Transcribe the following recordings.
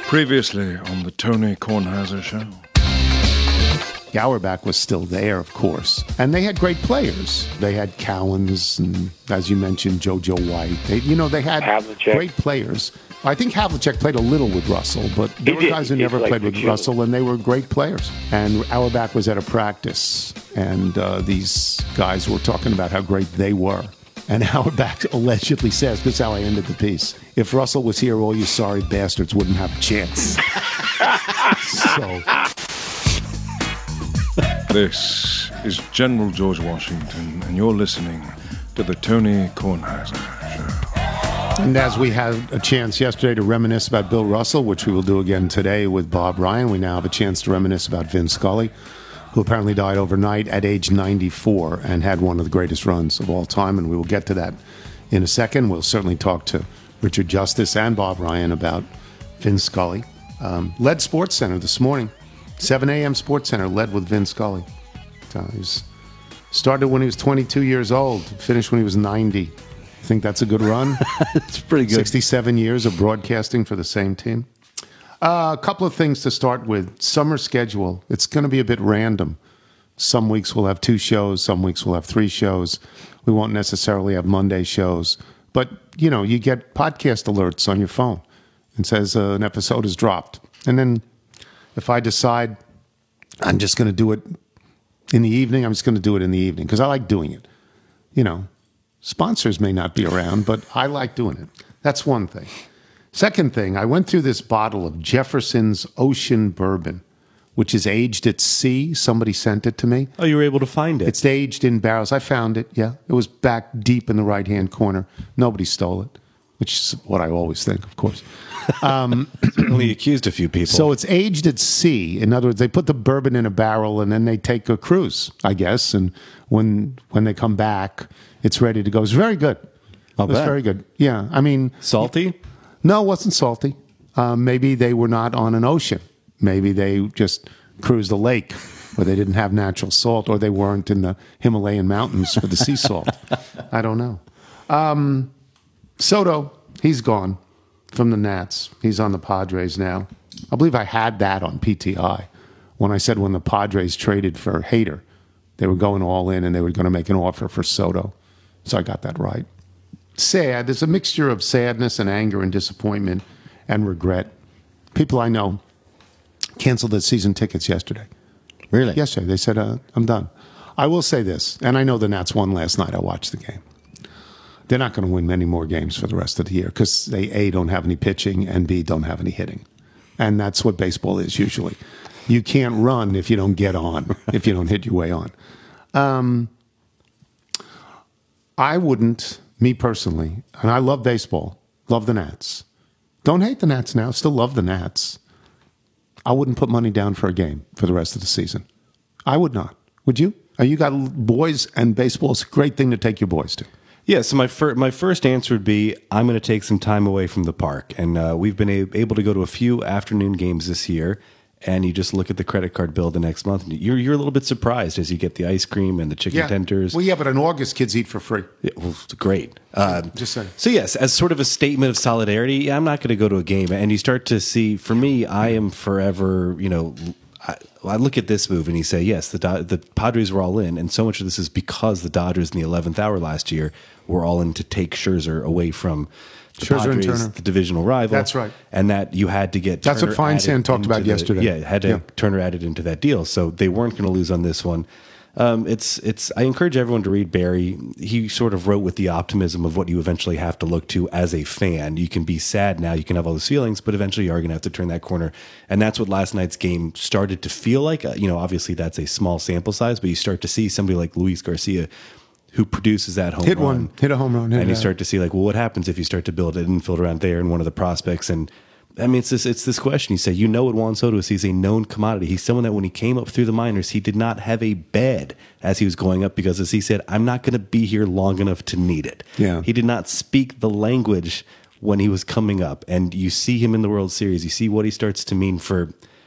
Previously on the Tony Kornheiser Show. Auerbach was still there, of course. And they had great players. They had Cowens and, as you mentioned, JoJo White. They had Havlicek. Great players. I think Havlicek played a little with Russell, but there were guys who never played with Russell, and they were great players. And Auerbach was at a practice, and these guys were talking about how great they were. And Auerbach allegedly says, this is how I ended the piece, if Russell was here, all you sorry bastards wouldn't have a chance. So... This is General George Washington, and you're listening to the Tony Kornheiser Show. And as we had a chance yesterday to reminisce about Bill Russell, which we will do again today with Bob Ryan, we now have a chance to reminisce about Vin Scully, who apparently died overnight at age 94 and had one of the greatest runs of all time, and we will get to that in a second. We'll certainly talk to Richard Justice and Bob Ryan about Vin Scully. Led Sports Center this morning. 7 a.m. Sports Center led with Vin Scully. He started when he was 22 years old, finished when he was 90. I think that's a good run. It's pretty good. 67 years of broadcasting for the same team. A couple of things to start with. Summer schedule. It's going to be a bit random. Some weeks we'll have 2 shows. Some weeks we'll have 3 shows. We won't necessarily have Monday shows. But, you get podcast alerts on your phone. It says an episode is dropped. And then if I decide I'm just going to do it in the evening, I'm just going to do it in the evening because I like doing it. Sponsors may not be around, but I like doing it. That's one thing. Second thing, I went through this bottle of Jefferson's Ocean Bourbon, which is aged at sea. Somebody sent it to me. Oh, you were able to find it. It's aged in barrels. I found it, yeah. It was back deep in the right-hand corner. Nobody stole it, which is what I always think, of course. Only accused a few people. So it's aged at sea. In other words, they put the bourbon in a barrel and then they take a cruise, I guess. And when they come back, it's ready to go. It's very good. I'll It was bet. very good. Yeah, I mean... Salty? No, it wasn't salty. Maybe they were not on an ocean. Maybe they just cruised a lake where they didn't have natural salt, or they weren't in the Himalayan mountains for the sea salt. I don't know. Soto, he's gone from the Nats. He's on the Padres now. I believe I had that on PTI when I said when the Padres traded for Hader, they were going all in and they were going to make an offer for Soto. So I got that right. Sad. There's a mixture of sadness and anger and disappointment and regret. People I know canceled their season tickets yesterday. Really? Yesterday. They said, I'm done. I will say this, and I know the Nats won last night. I watched the game. They're not going to win many more games for the rest of the year because they, A, don't have any pitching, and B, don't have any hitting. And that's what baseball is usually. You can't run if you don't get on, if you don't hit your way on. I wouldn't, me personally, and I love baseball, love the Nats. Don't hate the Nats now, still love the Nats. I wouldn't put money down for a game for the rest of the season. I would not. Would you? You got boys, and baseball's a great thing to take your boys to. Yeah, so my first answer would be I'm going to take some time away from the park. And we've been able to go to a few afternoon games this year. And you just look at the credit card bill the next month, and you're a little bit surprised as you get the ice cream and the chicken tenders. Well, yeah, but in August, kids eat for free. Yeah, well, it's great. Just saying. So yes, as sort of a statement of solidarity, I'm not going to go to a game. And you start to see, for me, I am forever, I look at this move and you say, yes, the Padres were all in. And so much of this is because the Dodgers in the 11th hour last year were all in to take Scherzer away from the Scherzer and Padres, Turner. the divisional rival. That's right. And that you had to get That's Turner what Feinstein talked about yesterday. Yeah, had to Turner added into that deal. So they weren't going to lose on this one. I encourage everyone to read Barry. He sort of wrote with the optimism of what you eventually have to look to as a fan. You can be sad now, you can have all those feelings, but eventually you are going to have to turn that corner. And that's what last night's game started to feel like. Obviously that's a small sample size, but you start to see somebody like Luis Garcia who produces that home run. Hit a home run. And you start to see what happens if you start to build an infield around there and one of the prospects. And I mean, it's this question. You say, what Juan Soto is. He's a known commodity. He's someone that when he came up through the minors, he did not have a bed as he was going up because, as he said, I'm not going to be here long enough to need it. Yeah. He did not speak the language when he was coming up. And you see him in the World Series. You see what he starts to mean for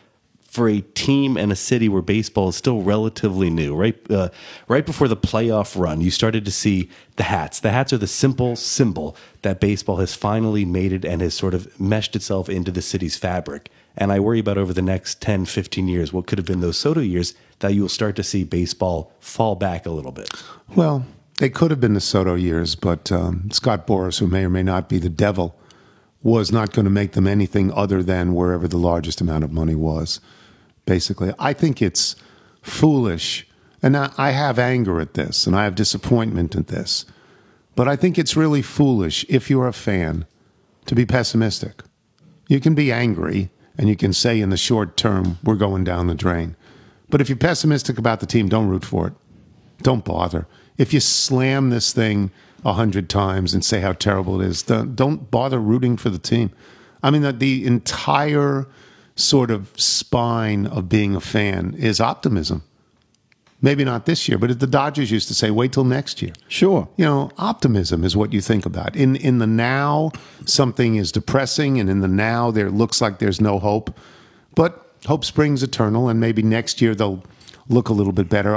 for a team and a city where baseball is still relatively new, right before the playoff run, you started to see the hats. The hats are the simple symbol that baseball has finally made it and has sort of meshed itself into the city's fabric. And I worry about over the next 10, 15 years, what could have been those Soto years, that you will start to see baseball fall back a little bit. Well, they could have been the Soto years, but Scott Boras, who may or may not be the devil, was not going to make them anything other than wherever the largest amount of money was. Basically, I think it's foolish, and I have anger at this, and I have disappointment at this, but I think it's really foolish if you're a fan to be pessimistic. You can be angry, and you can say in the short term, we're going down the drain. But if you're pessimistic about the team, don't root for it. Don't bother. If you slam this thing 100 times and say how terrible it is, don't bother rooting for the team. I mean, the entire sort of spine of being a fan is optimism. Maybe not this year, but the Dodgers used to say, wait till next year. Sure. You know, optimism is what you think about. In the now, something is depressing, and in the now, there looks like there's no hope. But hope springs eternal, and maybe next year they'll look a little bit better.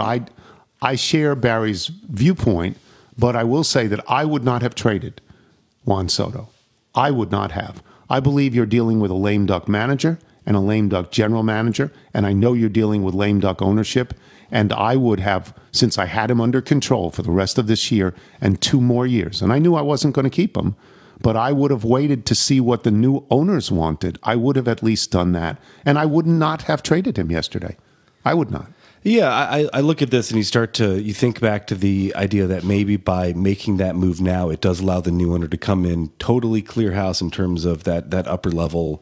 I share Barry's viewpoint, but I will say that I would not have traded Juan Soto. I would not have. I believe you're dealing with a lame duck manager and a lame duck general manager, and I know you're dealing with lame duck ownership, and I would have, since I had him under control for the rest of this year and 2 more years, and I knew I wasn't going to keep him, but I would have waited to see what the new owners wanted. I would have at least done that, and I would not have traded him yesterday. I would not. Yeah, I look at this and you think back to the idea that maybe by making that move now, it does allow the new owner to come in totally clear house in terms of that upper level,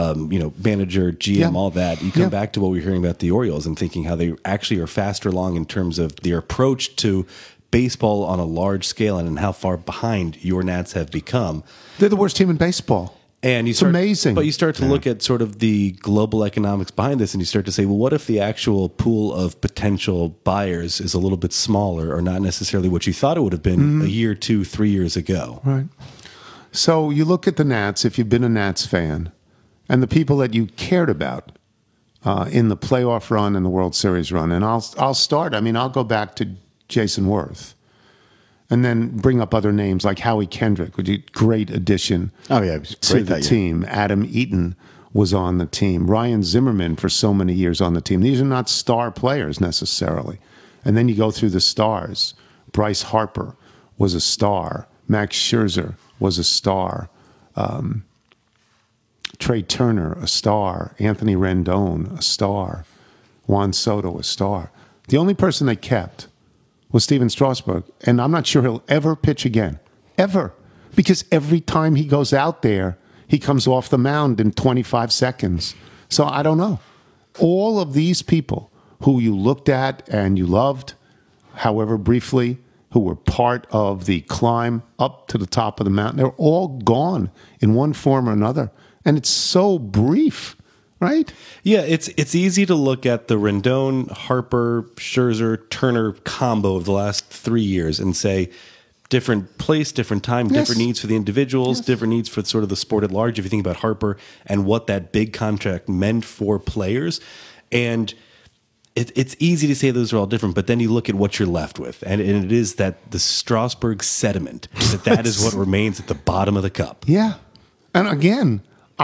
manager, GM, all that. You come back to what we're hearing about the Orioles and thinking how they actually are faster along in terms of their approach to baseball on a large scale and how far behind your Nats have become. They're the worst team in baseball. And it's amazing. But you start to look at sort of the global economics behind this, and you start to say, well, what if the actual pool of potential buyers is a little bit smaller or not necessarily what you thought it would have been a year, 2, 3 years ago? Right. So you look at the Nats, if you've been a Nats fan, and the people that you cared about in the playoff run and the World Series run. And I'll start. I mean, I'll go back to Jason Worth. And then bring up other names like Howie Kendrick, which is a great addition to the team. Adam Eaton was on the team. Ryan Zimmerman for so many years on the team. These are not star players necessarily. And then you go through the stars. Bryce Harper was a star. Max Scherzer was a star. Trey Turner, a star. Anthony Rendon, a star. Juan Soto, a star. The only person they kept was Steven Strasburg, and I'm not sure he'll ever pitch again. Ever. Because every time he goes out there, he comes off the mound in 25 seconds. So I don't know. All of these people who you looked at and you loved, however briefly, who were part of the climb up to the top of the mountain, they're all gone in one form or another. And it's so brief. Right? Yeah, it's easy to look at the Rendon, Harper, Scherzer, Turner combo of the last 3 years and say different place, different time, different needs for the individuals, different needs for sort of the sport at large. If you think about Harper and what that big contract meant for players, and it's easy to say those are all different, but then you look at what you're left with, and it is that the Strasburg sediment, that is what remains at the bottom of the cup. Yeah. And again,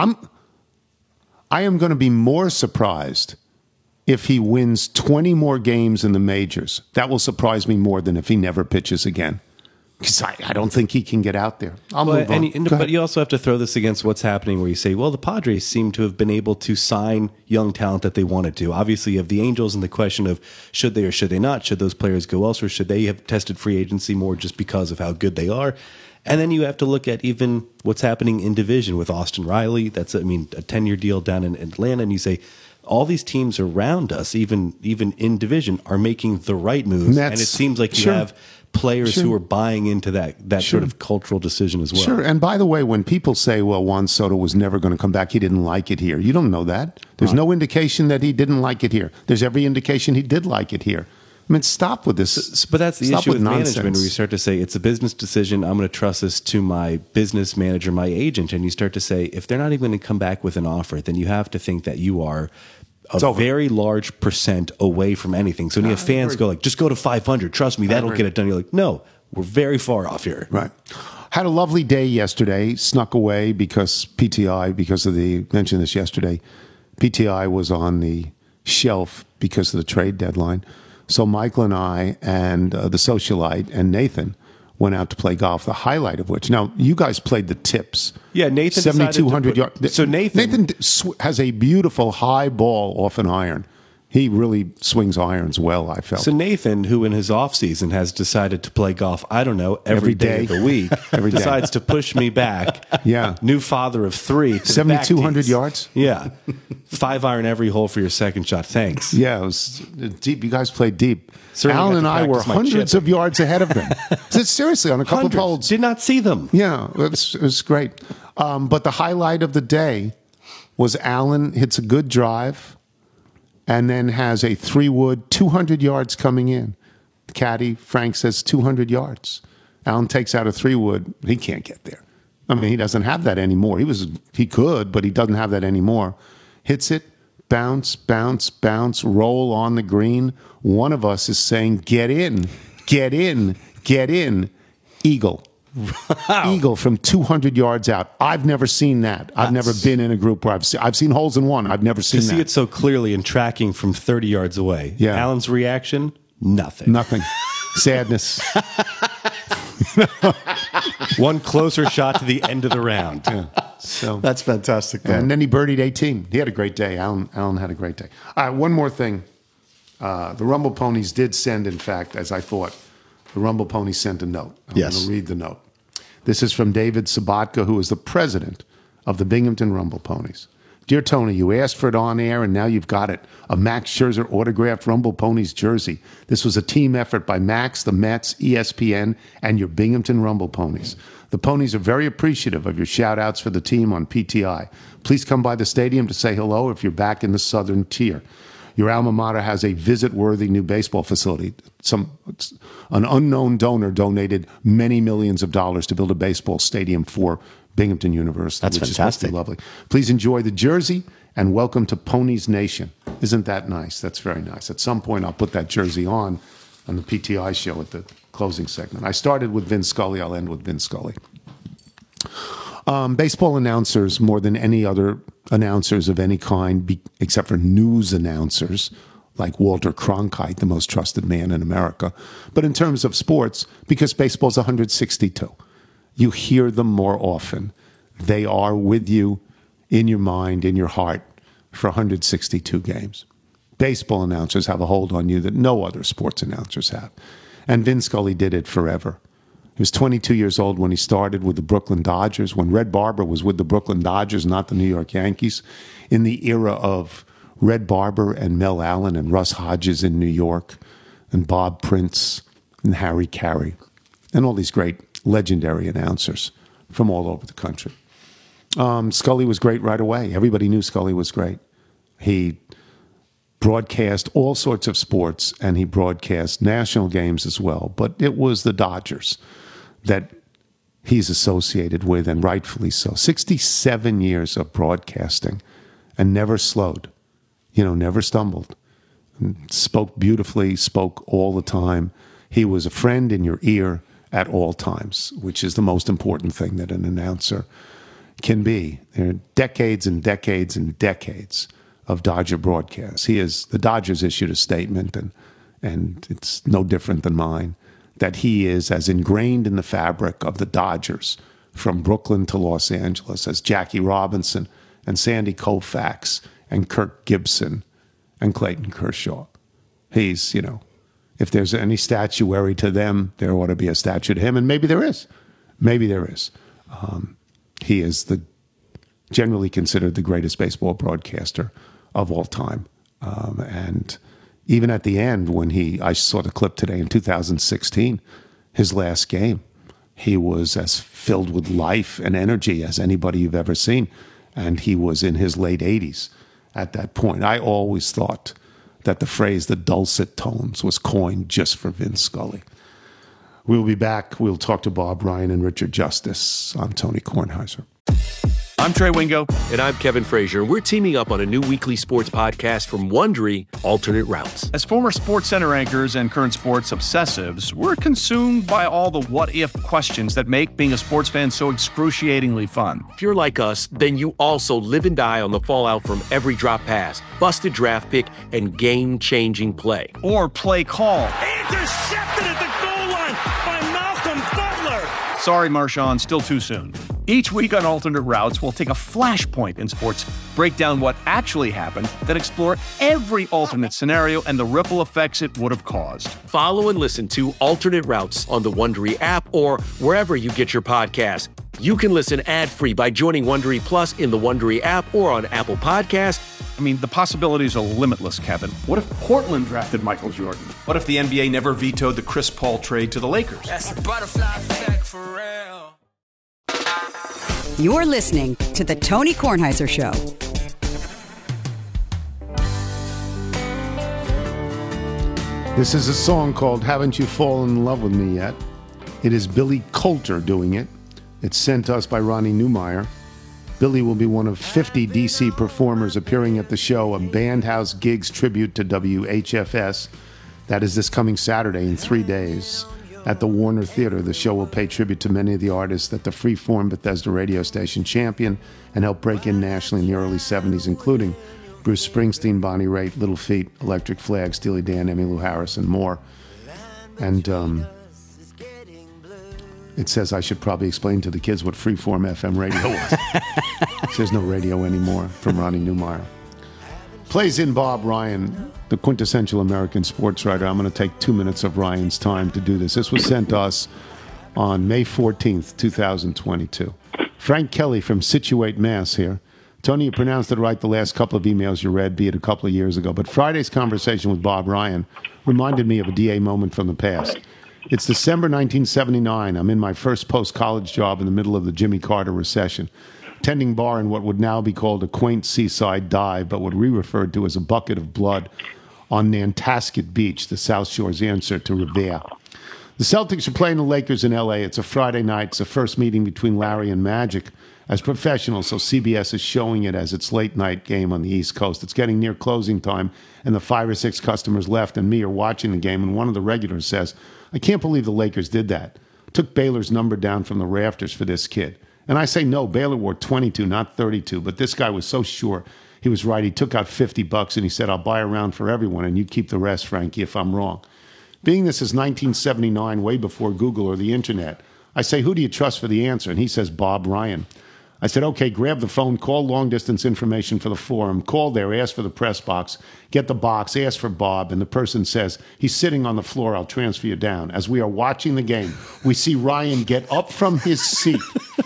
I am going to be more surprised if he wins 20 more games in the majors. That will surprise me more than if he never pitches again. Because I don't think he can get out there. I'll move on. But you also have to throw this against what's happening where you say, well, the Padres seem to have been able to sign young talent that they wanted to. Obviously, you have the Angels and the question of should they or should they not? Should those players go elsewhere? Should they have tested free agency more just because of how good they are? And then you have to look at even what's happening in division with Austin Riley. That's, a 10-year deal down in Atlanta. And you say, all these teams around us, even in division, are making the right moves. And it seems like you have players who are buying into that sort of cultural decision as well. Sure. And by the way, when people say, well, Juan Soto was never going to come back, he didn't like it here. You don't know that. There's no indication that he didn't like it here. There's every indication he did like it here. I mean, stop with this. But that's the issue with management, where you start to say, it's a business decision. I'm going to trust this to my business manager, my agent. And you start to say, if they're not even going to come back with an offer, then you have to think that you are a very large percent away from anything. So when you have fans go like, just go to 500, trust me, that'll get it done. You're like, no, we're very far off here. Right. Had a lovely day yesterday, snuck away because PTI, because of the, mentioned this yesterday, PTI was on the shelf because of the trade deadline. So Michael and I and the socialite and Nathan went out to play golf, the highlight of which. Now, you guys played the tips. Yeah, Nathan 7,200 yards. So Nathan has a beautiful high ball off an iron. He really swings irons well, I felt. So Nathan, who in his off season has decided to play golf, I don't know, every day of the week, decides to push me back. Yeah. New father of 3. 7,200 yards? Yeah. 5 iron every hole for your second shot. Thanks. Yeah, it was deep. You guys played deep. Certainly Alan and I were practice my hundreds chip. of yards ahead of them. Seriously, on a couple of holes. Did not see them. Yeah, it was great. But the highlight of the day was Alan hits a good drive and then has a 3-wood, 200 yards coming in. The caddy, Frank, says 200 yards. Alan takes out a 3-wood. He can't get there. I mean, he doesn't have that anymore. He could, but he doesn't have that anymore. Hits it, bounce, bounce, bounce, roll on the green. One of us is saying, get in, get in, get in. Eagle. Wow. Eagle from 200 yards out. I've never seen that. I've never been in a group where I've seen holes in one. I've never seen that. To see it so clearly and tracking from 30 yards away. Yeah. Alan's reaction, nothing. Nothing. Sadness. One closer shot to the end of the round. Yeah. So that's fantastic. And then he birdied 18. He had a great day. Alan had a great day. All right, one more thing. The Rumble Ponies did send, in fact, as I thought, the Rumble Ponies sent a note. I'm going to read the note. This is from David Sabatka, who is the president of the Binghamton Rumble Ponies. Dear Tony, you asked for it on air, and now you've got it. A Max Scherzer autographed Rumble Ponies jersey. This was a team effort by Max, the Mets, ESPN, and your Binghamton Rumble Ponies. The Ponies are very appreciative of your shout-outs for the team on PTI. Please come by the stadium to say hello if you're back in the southern tier. Your alma mater has a visit-worthy new baseball facility. An unknown donor donated many millions of dollars to build a baseball stadium for Binghamton University. That's which fantastic. Is lovely. Please enjoy the jersey and welcome to Ponies Nation. Isn't that nice? That's very nice. At some point, I'll put that jersey on the PTI show at the closing segment. I started with Vin Scully. I'll end with Vin Scully. Baseball announcers, more than any other announcers of any kind, except for news announcers, like Walter Cronkite, the most trusted man in America. But in terms of sports, because baseball's 162, you hear them more often. They are with you in your mind, in your heart, for 162 games. Baseball announcers have a hold on you that no other sports announcers have. And Vin Scully did it forever. He was 22 years old when he started with the Brooklyn Dodgers, when Red Barber was with the Brooklyn Dodgers, not the New York Yankees, in the era of Red Barber and Mel Allen and Russ Hodges in New York, and Bob Prince and Harry Carey, and all these great legendary announcers from all over the country. Scully was great right away. Everybody knew Scully was great. He broadcast all sorts of sports, and he broadcast national games as well. But it was the Dodgers that he's associated with, and rightfully so. 67 years of broadcasting, and never slowed, never stumbled. Spoke beautifully, spoke all the time. He was a friend in your ear at all times, which is the most important thing that an announcer can be. There are decades and decades and decades of Dodger broadcasts. The Dodgers issued a statement, and it's no different than mine, that he is as ingrained in the fabric of the Dodgers from Brooklyn to Los Angeles as Jackie Robinson and Sandy Koufax and Kirk Gibson and Clayton Kershaw. He's, if there's any statuary to them, there ought to be a statue to him, and maybe there is. Maybe there is. He is generally considered the greatest baseball broadcaster of all time. And even at the end, when I saw the clip today in 2016, his last game, he was as filled with life and energy as anybody you've ever seen. And he was in his late 80s at that point. I always thought that the phrase, the dulcet tones, was coined just for Vince Scully. We'll be back. We'll talk to Bob Ryan and Richard Justice. I'm Tony Kornheiser. I'm Trey Wingo. And I'm Kevin Frazier. We're teaming up on a new weekly sports podcast from Wondery, Alternate Routes. As former Sports Center anchors and current sports obsessives, we're consumed by all the what-if questions that make being a sports fan so excruciatingly fun. If you're like us, then you also live and die on the fallout from every drop pass, busted draft pick, and game-changing play. Or play call. Intercepted at the goal line by Malcolm Butler. Sorry, Marshawn, still too soon. Each week on Alternate Routes, we'll take a flashpoint in sports, break down what actually happened, then explore every alternate scenario and the ripple effects it would have caused. Follow and listen to Alternate Routes on the Wondery app or wherever you get your podcasts. You can listen ad-free by joining Wondery Plus in the Wondery app or on Apple Podcasts. I mean, the possibilities are limitless, Kevin. What if Portland drafted Michael Jordan? What if the NBA never vetoed the Chris Paul trade to the Lakers? That's a butterfly effect for real. You're listening to The Tony Kornheiser Show. This is a song called Haven't You Fallen in Love With Me Yet? It is Billy Coulter doing it. It's sent to us by Ronnie Newmeyer. Billy will be one of 50 DC performers appearing at the show, a Bandhouse Gigs tribute to WHFS. That is this coming Saturday in 3 days. At the Warner Theater, the show will pay tribute to many of the artists that the Freeform Bethesda radio station championed and helped break in nationally in the early 70s, including Bruce Springsteen, Bonnie Raitt, Little Feat, Electric Flag, Steely Dan, Emmylou Harris, and more. And it says I should probably explain to the kids what Freeform FM radio was. There's no radio anymore, from Ronnie Newmeyer. Plays in Bob Ryan, the quintessential American sports writer. I'm going to take 2 minutes of Ryan's time to do this. This was sent to us on May 14th, 2022. Frank Kelly from Situate, Mass. here. Tony, you pronounced it right the last couple of emails you read, be it a couple of years ago. But Friday's conversation with Bob Ryan reminded me of a DA moment from the past. It's December 1979. I'm in my first post-college job in the middle of the Jimmy Carter recession, tending bar in what would now be called a quaint seaside dive, but what we referred to as a bucket of blood on Nantasket Beach, the South Shore's answer to Revere. The Celtics are playing the Lakers in L.A. It's a Friday night. It's the first meeting between Larry and Magic as professionals, so CBS is showing it as its late-night game on the East Coast. It's getting near closing time, and the 5 or 6 customers left and me are watching the game, and one of the regulars says, I can't believe the Lakers did that. Took Baylor's number down from the rafters for this kid. And I say, no, Baylor wore 22, not 32. But this guy was so sure he was right. He took out $50 and he said, I'll buy a round for everyone and you keep the rest, Frankie, if I'm wrong. Being this is 1979, way before Google or the internet, I say, who do you trust for the answer? And he says, Bob Ryan. I said, okay, grab the phone, call long-distance information for the forum, call there, ask for the press box, get the box, ask for Bob, and the person says, he's sitting on the floor, I'll transfer you down. As we are watching the game, we see Ryan get up from his seat,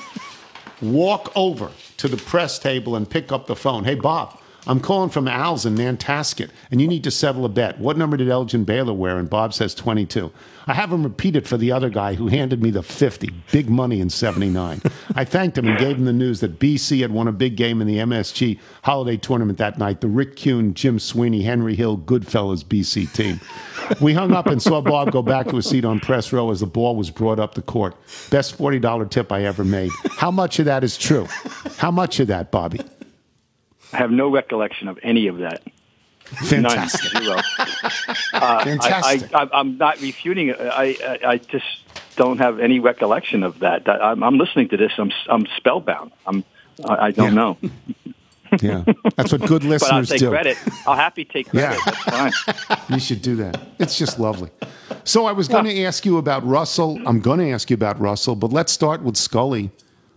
walk over to the press table and pick up the phone. Hey, Bob, I'm calling from Al's in Nantasket, and you need to settle a bet. What number did Elgin Baylor wear? And Bob says 22. I have him repeat it for the other guy who handed me the 50. Big money in 79. I thanked him and gave him the news that BC had won a big game in the MSG holiday tournament that night. The Rick Kuhn, Jim Sweeney, Henry Hill, Goodfellas BC team. We hung up and saw Bob go back to his seat on press row as the ball was brought up the court. Best $40 tip I ever made. How much of that is true? How much of that, Bobby? I have no recollection of any of that. Fantastic. None, zero. Fantastic. I'm not refuting it. I just don't have any recollection of that. I'm listening to this. I'm spellbound. I don't know. Yeah, that's what good listeners But I'll take do. credit. I'll happily take credit. Yeah. That's fine. You should do that. It's just lovely. So I was going to ask you about Russell. I'm going to ask you about Russell, but let's start with Scully.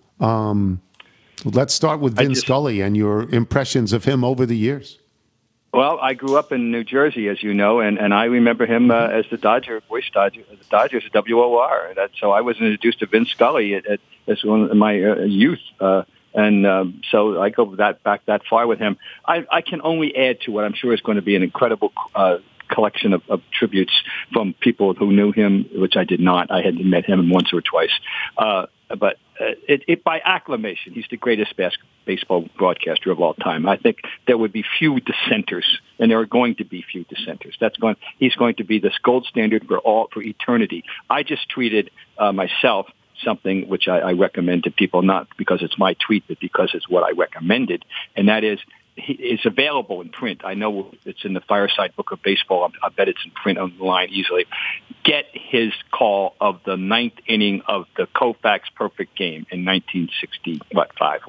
Let's start with Vin Scully and your impressions of him over the years. Well, I grew up in New Jersey, as you know, and I remember him as the Dodgers, WOR. So I was introduced to Vin Scully as one of my youth, and so I go back that far with him. I can only add to what I'm sure is going to be an incredible collection of tributes from people who knew him, which I did not. I had met him once or twice. But it by acclamation, he's the greatest baseball broadcaster of all time. I think there would be few dissenters, and there are going to be few dissenters. He's going to be this gold standard for eternity. I just tweeted myself something which I recommend to people, not because it's my tweet, but because it's what I recommended, and that is it's available in print. I know it's in the Fireside Book of Baseball. I bet it's in print online easily. Get his call of the ninth inning of the Koufax perfect game in 1965.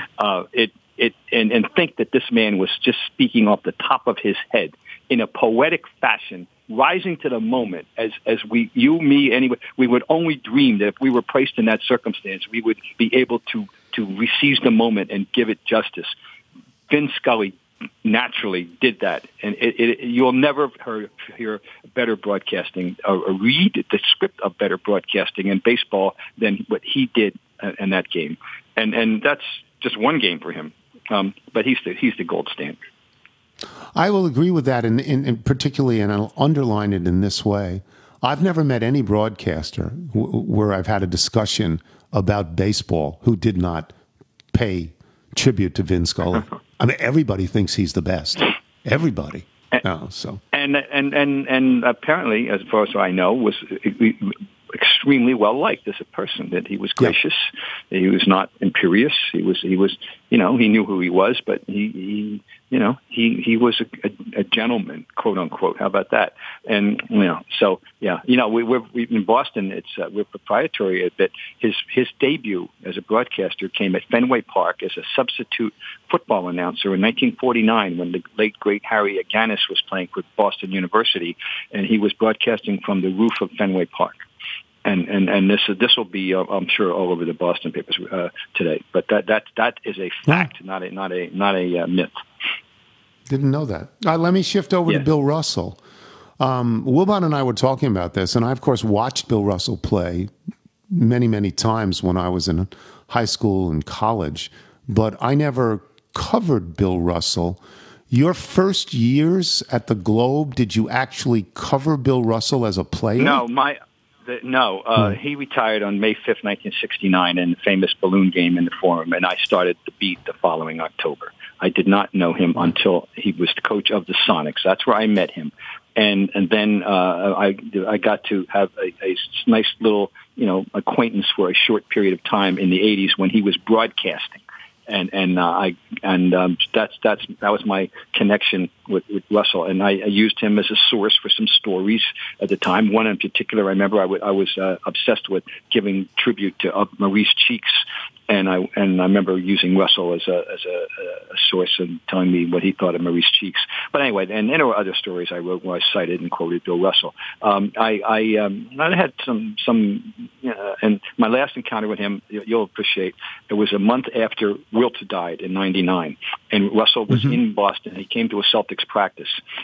And think that this man was just speaking off the top of his head in a poetic fashion, rising to the moment as we, you, me, anyway, we would only dream that if we were placed in that circumstance, we would be able to seize the moment and give it justice. Vin Scully naturally did that, and you'll never hear better broadcasting or read the script of better broadcasting in baseball than what he did in that game. And that's just one game for him, but he's the gold standard. I will agree with that, in particularly, and I'll underline it in this way. I've never met any broadcaster where I've had a discussion about baseball who did not pay tribute to Vin Scully. I mean, everybody thinks he's the best. Everybody. And apparently, as far as I know, was extremely well liked as a person. That he was gracious. Yeah. He was not imperious. He was. He knew who he was, but he was a gentleman, quote unquote. How about that? And so we're in Boston. We're proprietary a bit. His debut as a broadcaster came at Fenway Park as a substitute football announcer in 1949 when the late great Harry Aganis was playing for Boston University, and he was broadcasting from the roof of Fenway Park. And this will be I'm sure all over the Boston papers today. But that is a fact, not a myth. Didn't know that. Let me shift over to Bill Russell. Wilbon and I were talking about this, and I of course watched Bill Russell play many times when I was in high school and college, but I never covered Bill Russell. Your first years at the Globe, did you actually cover Bill Russell as a player? No, he retired on May 5th, 1969 in the famous balloon game in the Forum, and I started the beat the following October. I did not know him until he was the coach of the Sonics. That's where I met him. And then I got to have a nice little, acquaintance for a short period of time in the 80s when he was broadcasting. That was my connection with Russell, and I used him as a source for some stories at the time. One in particular, I remember I was obsessed with giving tribute to Maurice Cheeks, and I remember using Russell as a source and telling me what he thought of Maurice Cheeks. But anyway, and there were other stories I wrote where I cited and quoted Bill Russell. I had some, and my last encounter with him, you'll appreciate, it was a month after Wilt died in '99, and Russell was in Boston. He came to a Celtics practice,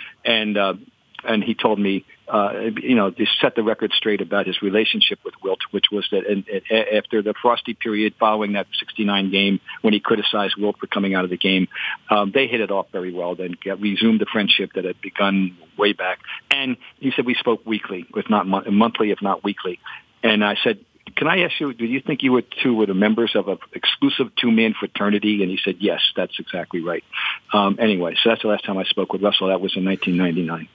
and he told me, to set the record straight about his relationship with Wilt, which was that after the frosty period following that '69 game, when he criticized Wilt for coming out of the game, they hit it off very well. Then resumed the friendship that had begun way back. And he said we spoke weekly, if not monthly, if not weekly. And I said, can I ask you, do you think you two were the members of an exclusive two-man fraternity? And he said, yes, that's exactly right. Anyway, so that's the last time I spoke with Russell. That was in 1999.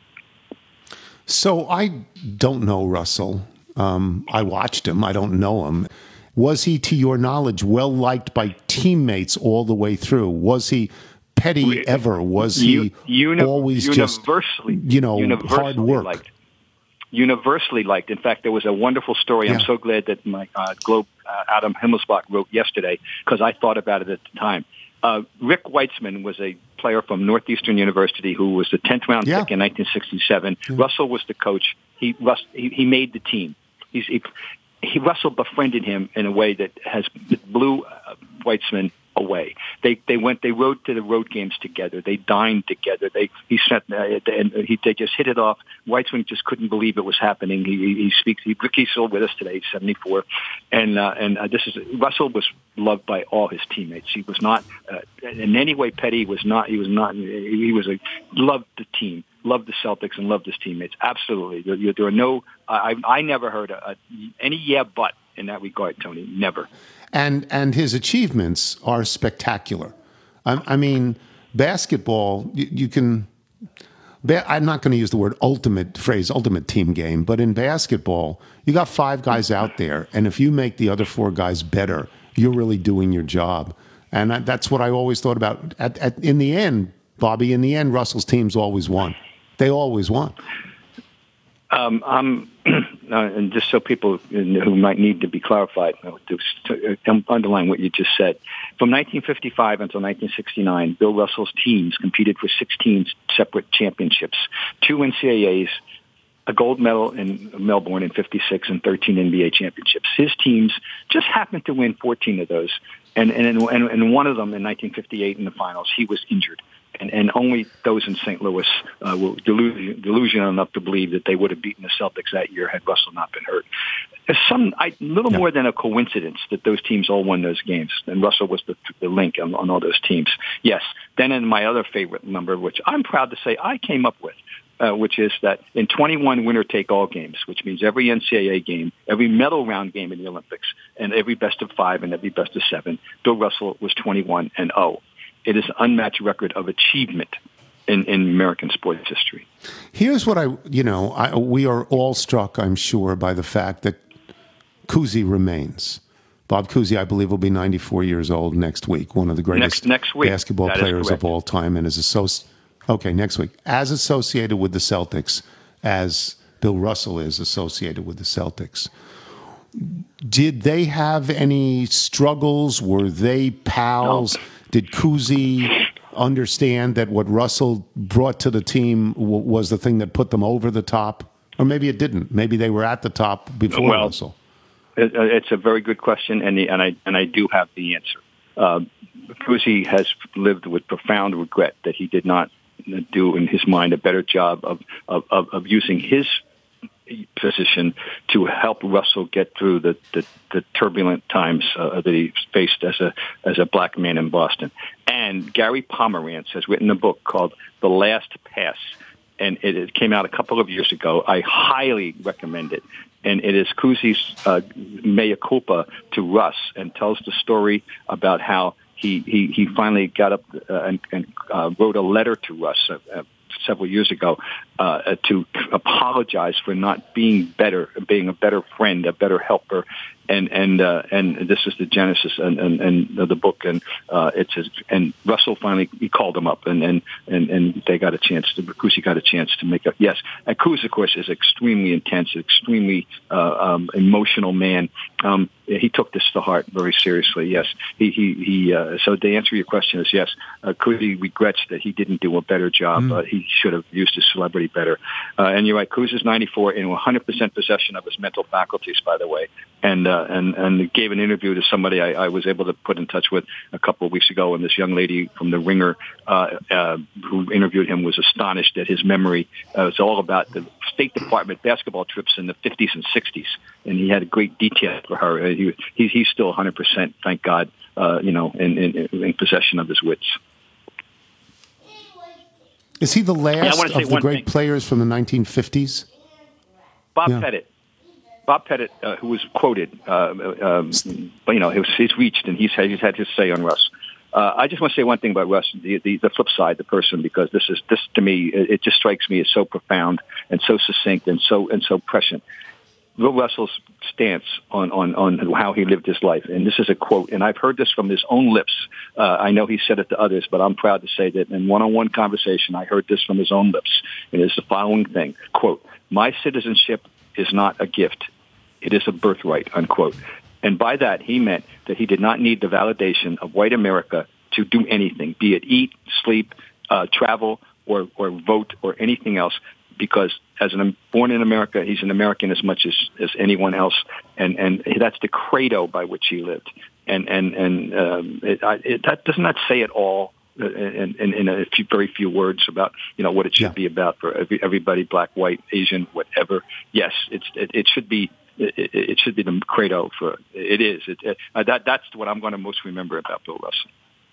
So I don't know Russell. I watched him. I don't know him. Was he, to your knowledge, well-liked by teammates all the way through? Was he petty ever? Was he always universally, just, hard work? Liked. Universally liked. In fact, there was a wonderful story. Yeah. I'm so glad that my Globe Adam Himmelsbach wrote yesterday, because I thought about it at the time. Rick Weitzman was a player from Northeastern University who was the 10th round pick in 1967. Russell was the coach. He made the team. Russell befriended him in a way that blew Weitzman away. They rode to the road games together. They dined together. They just hit it off. Weitzman just couldn't believe it was happening. Ricky's still with us today. He's 74, and Russell was loved by all his teammates. He was not in any way petty. He was not. He loved the team, loved the Celtics, and loved his teammates. Absolutely. There are no. I never heard any but in that regard, Tony. Never. And his achievements are spectacular. I mean, basketball, you can I'm not going to use the word ultimate team game, but in basketball, you got 5 guys out there, and if you make the other 4 guys better, you're really doing your job. And that's what I always thought about. In the end, Bobby, Russell's teams always won. They always won. And just so people who might need to be clarified, to underline what you just said. From 1955 until 1969, Bill Russell's teams competed for 16 separate championships, 2 NCAAs, a gold medal in Melbourne in 56, and 13 NBA championships. His teams just happened to win 14 of those. And one of them in 1958 in the finals, he was injured. And only those in St. Louis were delusional enough to believe that they would have beaten the Celtics that year had Russell not been hurt. There's little more than a coincidence that those teams all won those games, and Russell was the link on all those teams. Yes. Then in my other favorite number, which I'm proud to say I came up with, which is that in 21 winner-take-all games, which means every NCAA game, every medal round game in the Olympics, and every best of 5 and every best of 7, Bill Russell was 21-0. It is an unmatched record of achievement in American sports history. Here's what we are all struck, I'm sure, by the fact that Cousy remains. Bob Cousy, I believe, will be 94 years old next week, one of the greatest next week. Basketball players of all time, and next week, as associated with the Celtics as Bill Russell is associated with the Celtics. Did they have any struggles? Were they pals? No. Did Cousy understand that what Russell brought to the team was the thing that put them over the top? Or maybe it didn't. Maybe they were at the top before Russell. It's a very good question, and I do have the answer. Cousy has lived with profound regret that he did not do, in his mind, a better job of using his position to help Russell get through the turbulent times that he faced as a black man in Boston. And Gary Pomerantz has written a book called The Last Pass, and it came out a couple of years ago. I highly recommend it. And it is Cousy's mea culpa to Russ, and tells the story about how he finally got up and wrote a letter to Russ several years ago to apologize for not being better, being a better friend, a better helper, and this is the genesis and the book, and and Russell finally he called him up, and they got a chance to Cousy got a chance to make up. Yes, and Cousy, of course, is extremely intense, extremely emotional man. He took this to heart very seriously. Yes, he so the answer to your question is yes. Cousy regrets that he didn't do a better job. He should have used his celebrity better. And you're right, Cousy's 94 in 100% possession of his mental faculties, by the way. And gave an interview to somebody I was able to put in touch with a couple of weeks ago, and this young lady from The Ringer who interviewed him was astonished at his memory. It was all about the State Department basketball trips in the 50s and 60s, and he had a great detail for her. He's still 100%, thank God, in possession of his wits. Is he the last of the great players from the 1950s? Bob Pettit. Bob Pettit, who was quoted, he's reached, and he's had his say on Russ. I just want to say one thing about Russ, the flip side, the person, because this to me, it just strikes me as so profound and so succinct and so prescient. Bill Russell's stance on how he lived his life, and this is a quote, and I've heard this from his own lips. I know he said it to others, but I'm proud to say that in one-on-one conversation, I heard this from his own lips. And it's the following thing, quote, "My citizenship is not a gift. It is a birthright," unquote. And by that, he meant that he did not need the validation of white America to do anything, be it eat, sleep, travel, or vote, or anything else, because born in America, he's an American as much as anyone else, and that's the credo by which he lived. And that does not say it all in a very few words about what it should be about for everybody, black, white, Asian, whatever. Yes, it should be. It should be the credo for it is. That's what I'm going to most remember about Bill Russell.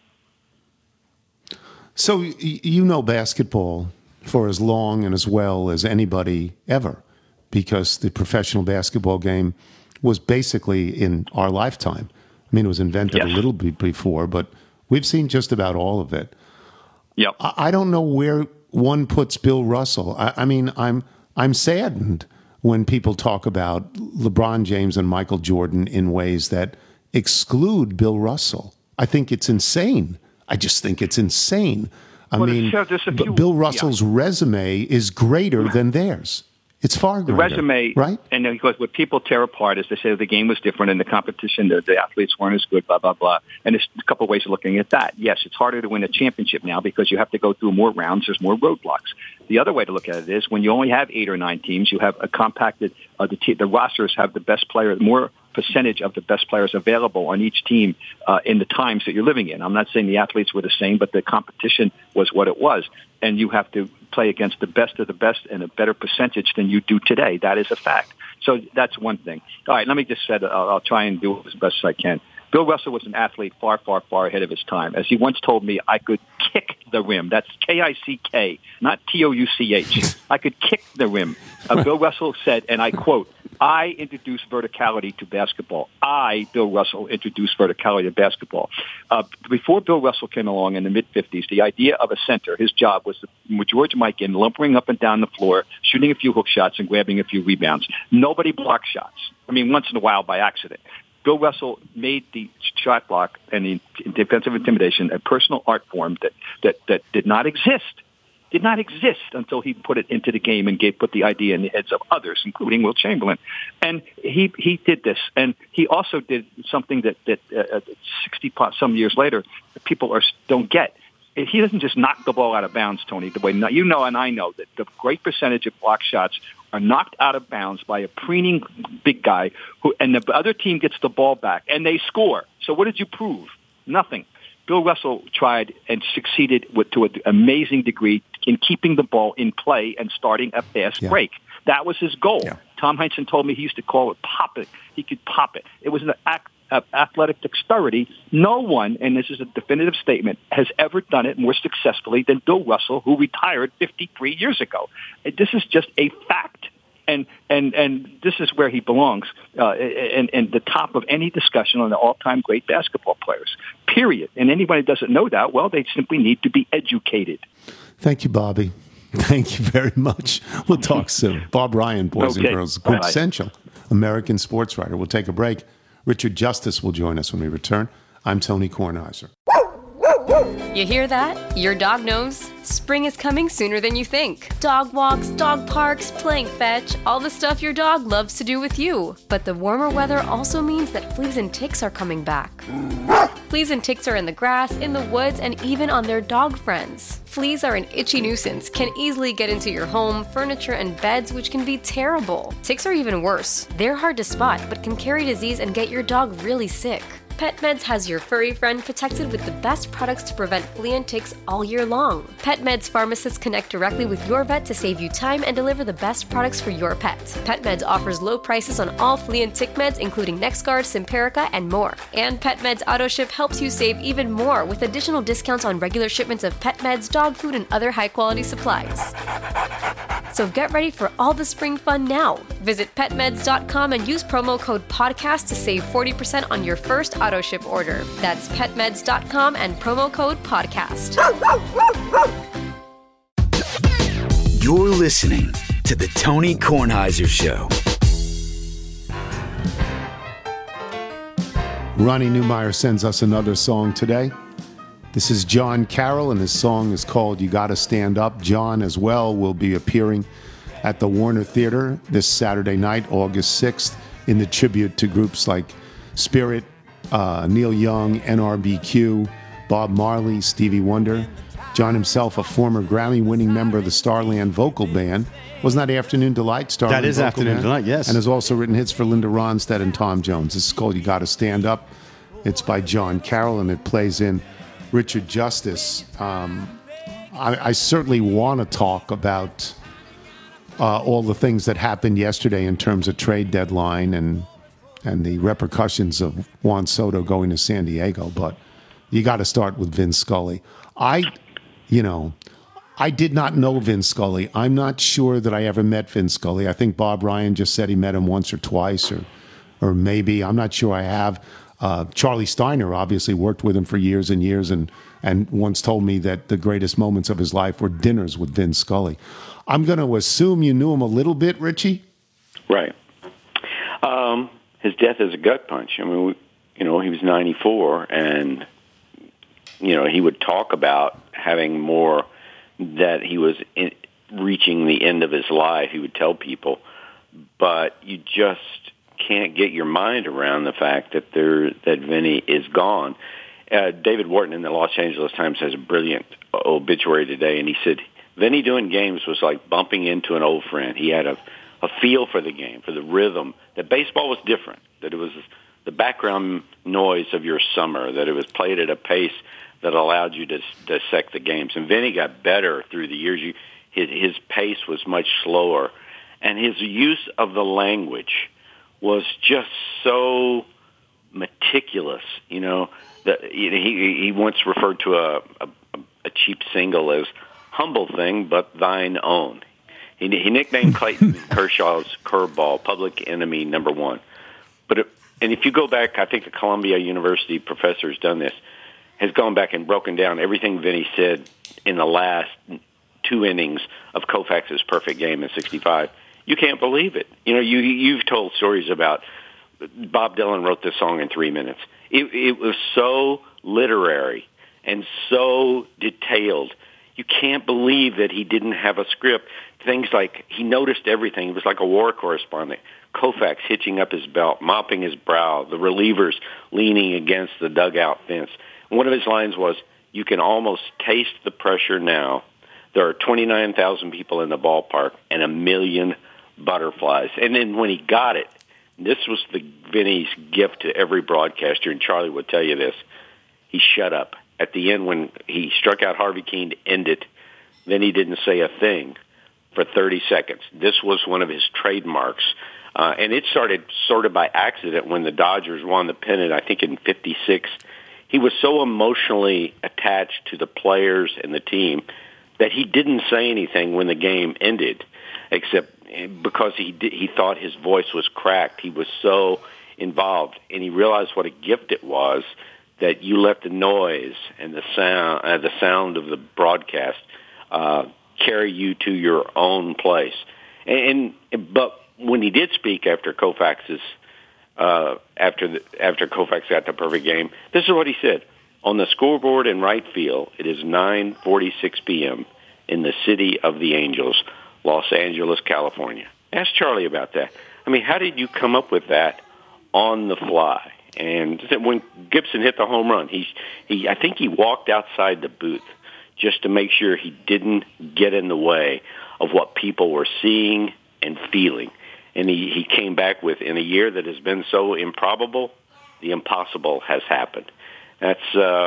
So you know basketball for as long and as well as anybody ever, because the professional basketball game was basically in our lifetime. I mean, it was invented a little bit before, but we've seen just about all of it. Yep. I don't know where one puts Bill Russell. I mean, I'm saddened when people talk about LeBron James and Michael Jordan in ways that exclude Bill Russell. I think it's insane. I just think it's insane. I mean, Bill Russell's resume is greater than theirs. It's far greater. The resume, right? And because what people tear apart is they say the game was different and the competition, the athletes weren't as good, blah, blah, blah. And there's a couple of ways of looking at that. Yes, it's harder to win a championship now because you have to go through more rounds. There's more roadblocks. The other way to look at it is when you only have 8 or 9 teams, you have a compacted, the rosters have the best player, more percentage of the best players available on each team in the times that you're living in. I'm not saying the athletes were the same, but the competition was what it was. And you have to play against the best of the best and a better percentage than you do today. That is a fact. So that's one thing. All right, let me just say that I'll try and do it as best as I can. Bill Russell was an athlete far, far, far ahead of his time. As he once told me, I could kick the rim. That's K-I-C-K, not T-O-U-C-H. I could kick the rim. Bill Russell said, and I quote, I introduced verticality to basketball. Bill Russell, introduced verticality to basketball. Before Bill Russell came along in the mid-'50s, the idea of a center, his job was with George Mikan lumbering up and down the floor, shooting a few hook shots and grabbing a few rebounds. Nobody blocked shots. I mean, once in a while by accident. Bill Russell made the shot block and the defensive intimidation a personal art form that did not exist. Did not exist until he put it into the game and put the idea in the heads of others, including Wilt Chamberlain. And he did this. And he also did something that 60-some years later, people don't get. He doesn't just knock the ball out of bounds, Tony, the way you know and I know that the great percentage of block shots are knocked out of bounds by a preening big guy and the other team gets the ball back and they score. So what did you prove? Nothing. Bill Russell tried and succeeded to an amazing degree in keeping the ball in play and starting a fast break. That was his goal. Yeah. Tom Heinsohn told me he used to call it pop it. He could pop it. It was an athletic dexterity. No one, and this is a definitive statement, has ever done it more successfully than Bill Russell, who retired 53 years ago. This is just a fact. And this is where he belongs, and the top of any discussion on the all-time great basketball players, period. And anybody who doesn't know that, well, they simply need to be educated. Thank you, Bobby. Thank you very much. We'll talk soon. Bob Ryan, boys and girls, quintessential American sports writer. We'll take a break. Richard Justice will join us when we return. I'm Tony Kornheiser. You hear that? Your dog knows. Spring is coming sooner than you think. Dog walks, dog parks, playing fetch, all the stuff your dog loves to do with you. But the warmer weather also means that fleas and ticks are coming back. Fleas and ticks are in the grass, in the woods, and even on their dog friends. Fleas are an itchy nuisance, can easily get into your home, furniture, and beds, which can be terrible. Ticks are even worse. They're hard to spot, but can carry disease and get your dog really sick. PetMeds has your furry friend protected with the best products to prevent flea and ticks all year long. PetMeds pharmacists connect directly with your vet to save you time and deliver the best products for your pet. PetMeds offers low prices on all flea and tick meds, including NexGard, Simparica, and more. And PetMeds AutoShip helps you save even more with additional discounts on regular shipments of pet meds, dog food, and other high-quality supplies. So get ready for all the spring fun now. Visit PetMeds.com and use promo code PODCAST to save 40% on your first AutoShip order. That's PetMeds.com and promo code PODCAST. You're listening to The Tony Kornheiser Show. Ronnie Newmeyer sends us another song today. This is John Carroll, and his song is called You Gotta Stand Up. John, as well, will be appearing at the Warner Theater this Saturday night, August 6th, in the tribute to groups like Spirit, Neil Young, NRBQ, Bob Marley, Stevie Wonder. John himself, a former Grammy-winning member of the Starland Vocal Band. Wasn't that Afternoon Delight? Starland that is Vocal Afternoon Band? Delight, yes. And has also written hits for Linda Ronstadt and Tom Jones. This is called You Gotta Stand Up. It's by John Carroll, and it plays in Richard Justice. I certainly want to talk about all the things that happened yesterday in terms of trade deadline and the repercussions of Juan Soto going to San Diego, but you got to start with Vin Scully. I did not know Vin Scully. I'm not sure that I ever met Vin Scully. I think Bob Ryan just said he met him once or twice, or maybe. I'm not sure I have. Charlie Steiner obviously worked with him for years and years, and once told me that the greatest moments of his life were dinners with Vin Scully. I'm going to assume you knew him a little bit, Richie? Right. His death is a gut punch. I mean, he was 94, and, he would talk about having more, that he was reaching the end of his life. He would tell people, but you just can't get your mind around the fact that Vinny is gone. David Wharton in the Los Angeles Times has a brilliant obituary today, and he said Vinny doing games was like bumping into an old friend. He had a feel for the game, for the rhythm, that baseball was different, that it was the background noise of your summer, that it was played at a pace that allowed you to dissect the games. And Vinny got better through the years. His pace was much slower, and his use of the language was just so meticulous. He once referred to a cheap single as "humble thing, but thine own." He nicknamed Clayton Kershaw's curveball "Public Enemy Number One." And if you go back, I think the Columbia University professor has done this, has gone back and broken down everything Vinny said in the last 2 innings of Koufax's perfect game in '65. You can't believe it. You've told stories about Bob Dylan wrote this song in 3 minutes. It was so literary and so detailed. You can't believe that he didn't have a script. Things like he noticed everything. He was like a war correspondent. Koufax hitching up his belt, mopping his brow, the relievers leaning against the dugout fence. One of his lines was, "You can almost taste the pressure now. There are 29,000 people in the ballpark and 1 million butterflies." And then when he got it, this was Vinny's gift to every broadcaster, and Charlie would tell you this, he shut up. At the end, when he struck out Harvey Keene to end it, then he didn't say a thing for 30 seconds. This was one of his trademarks. And it started sort of by accident when the Dodgers won the pennant, I think in '56. He was so emotionally attached to the players and the team that he didn't say anything when the game ended, except because he thought his voice was cracked. He was so involved, and he realized what a gift it was that you let the noise and the sound of the broadcast carry you to your own place. But when he did speak after Koufax's after Koufax got the perfect game, this is what he said: "On the scoreboard in right field, it is 9:46 p.m. in the city of the Angels, Los Angeles, California." Ask Charlie about that. I mean, how did you come up with that on the fly? And when Gibson hit the home run, I think he walked outside the booth just to make sure he didn't get in the way of what people were seeing and feeling. And he came back with, in a year that has been so improbable, the impossible has happened. That's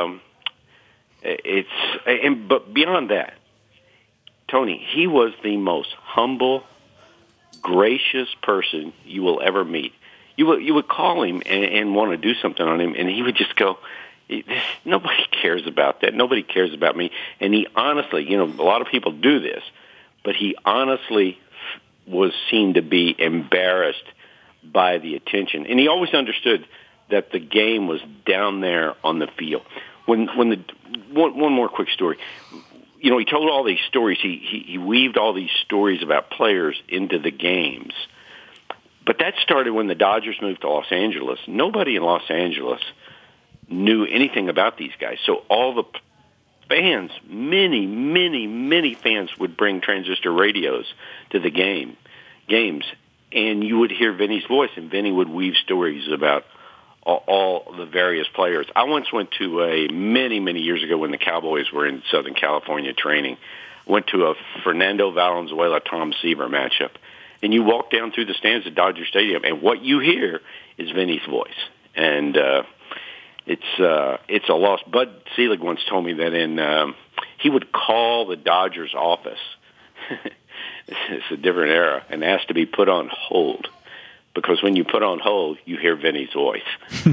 but beyond that, Tony, he was the most humble, gracious person you will ever meet. You would call him and want to do something on him, and he would just go, "Nobody cares about that. Nobody cares about me." And he honestly, a lot of people do this, but he honestly was seen to be embarrassed by the attention. And he always understood that the game was down there on the field. One more quick story. He told all these stories. He weaved all these stories about players into the games. But that started when the Dodgers moved to Los Angeles. Nobody in Los Angeles knew anything about these guys. So all the fans, many fans would bring transistor radios to the games, and you would hear Vinny's voice, and Vinny would weave stories about all the various players. I once went to many years ago when the Cowboys were in Southern California training, went to a Fernando Valenzuela-Tom Seaver matchup. And you walk down through the stands at Dodger Stadium, and what you hear is Vinny's voice. And it's a loss. Bud Selig once told me that he would call the Dodgers office. It's a different era, and asked to be put on hold. Because when you put on hold, you hear Vinny's voice.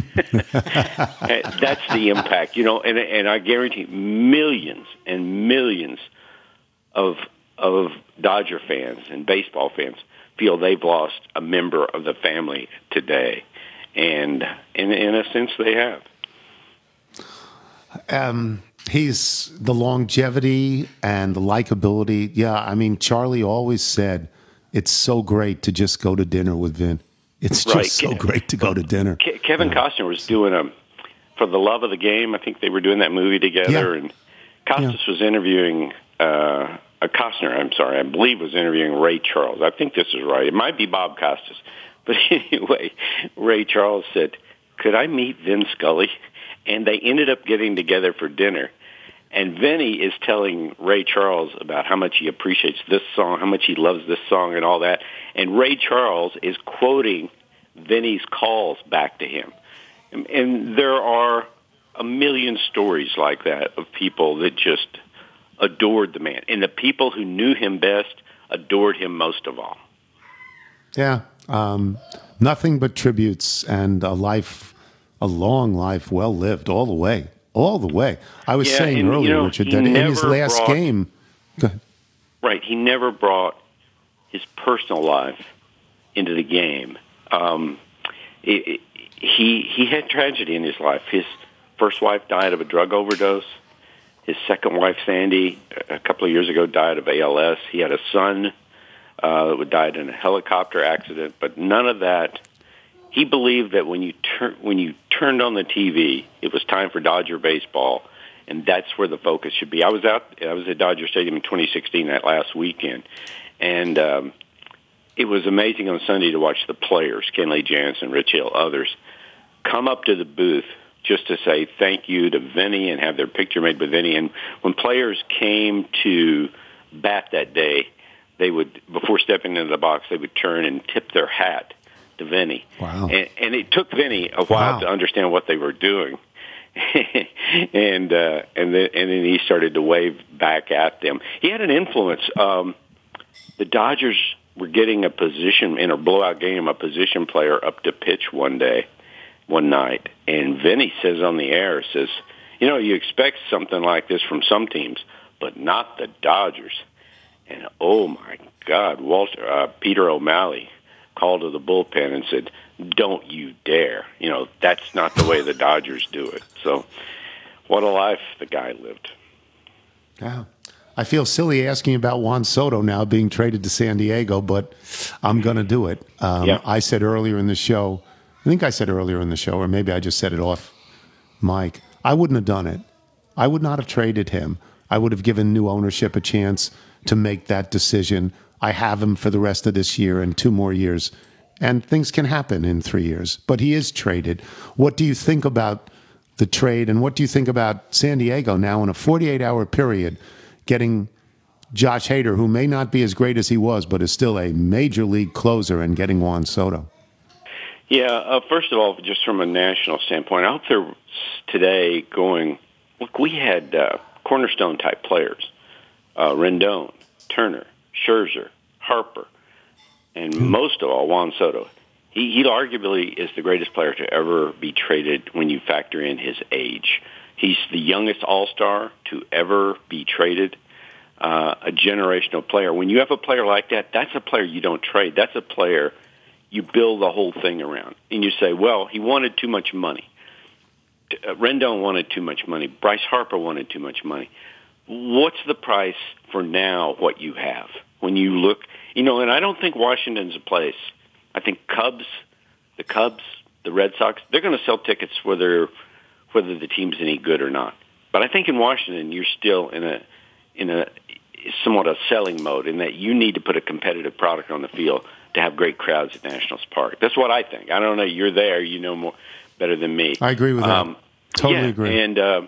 That's the impact, and I guarantee millions and millions of Dodger fans and baseball fans feel they've lost a member of the family today. And in a sense, they have. He's the longevity and the likability. Yeah, I mean, Charlie always said it's so great to just go to dinner with Vin. It's just so great to go to dinner. Kevin Costner was doing For the Love of the Game. I think they were doing that movie together, and Costas was interviewing I believe was interviewing Ray Charles. I think this is right. It might be Bob Costas. But anyway, Ray Charles said, "Could I meet Vin Scully?" And they ended up getting together for dinner. And Vinny is telling Ray Charles about how much he appreciates this song, how much he loves this song and all that. And Ray Charles is quoting Vinny's calls back to him. And there are a million stories like that of people that just adored the man. And the people who knew him best adored him most of all. Yeah. Nothing but tributes and a long life, well lived all the way. All the way. I was saying earlier, Richard, that in his last game... Go ahead. Right. He never brought his personal life into the game. He had tragedy in his life. His first wife died of a drug overdose. His second wife, Sandy, a couple of years ago, died of ALS. He had a son that died in a helicopter accident, but none of that... He believed that when you turned on the TV, it was time for Dodger baseball, and that's where the focus should be. I was at Dodger Stadium in 2016 that last weekend, and it was amazing on Sunday to watch the players, Kenley Jansen, Rich Hill, others, come up to the booth just to say thank you to Vinny and have their picture made with Vinny. And when players came to bat that day, they would, before stepping into the box, they would turn and tip their hat to Vinny. Wow. And it took Vinny a while to understand what they were doing. and then he started to wave back at them. He had an influence. The Dodgers were getting a position in a blowout game, a position player up to pitch one night. And Vinny says on the air, you expect something like this from some teams, but not the Dodgers. And oh my God, Peter O'Malley called to the bullpen and said, "Don't you dare. That's not the way the Dodgers do it." So what a life the guy lived. Yeah. I feel silly asking about Juan Soto now being traded to San Diego, but I'm going to do it. I said earlier in the show, or maybe I just said it off mic, I wouldn't have done it. I would not have traded him. I would have given new ownership a chance to make that decision. I have him for the rest of this year and 2 more years, and things can happen in 3 years. But he is traded. What do you think about the trade, and what do you think about San Diego now in a 48-hour period getting Josh Hader, who may not be as great as he was, but is still a major league closer, and getting Juan Soto? Yeah, first of all, just from a national standpoint, out there today going, look, we had cornerstone-type players, Rendon, Turner, Scherzer, Harper, and most of all, Juan Soto. He arguably is the greatest player to ever be traded when you factor in his age. He's the youngest all-star to ever be traded, a generational player. When you have a player like that, that's a player you don't trade. That's a player you build the whole thing around. And you say, well, he wanted too much money. Rendon wanted too much money. Bryce Harper wanted too much money. What's the price for now what you have? When you look, and I don't think Washington's a place. I think the Cubs, the Red Sox, they're going to sell tickets whether the team's any good or not. But I think in Washington, you're still in a somewhat a selling mode in that you need to put a competitive product on the field to have great crowds at Nationals Park. That's what I think. I don't know. You're there. You know more better than me. I agree with that. Totally agree.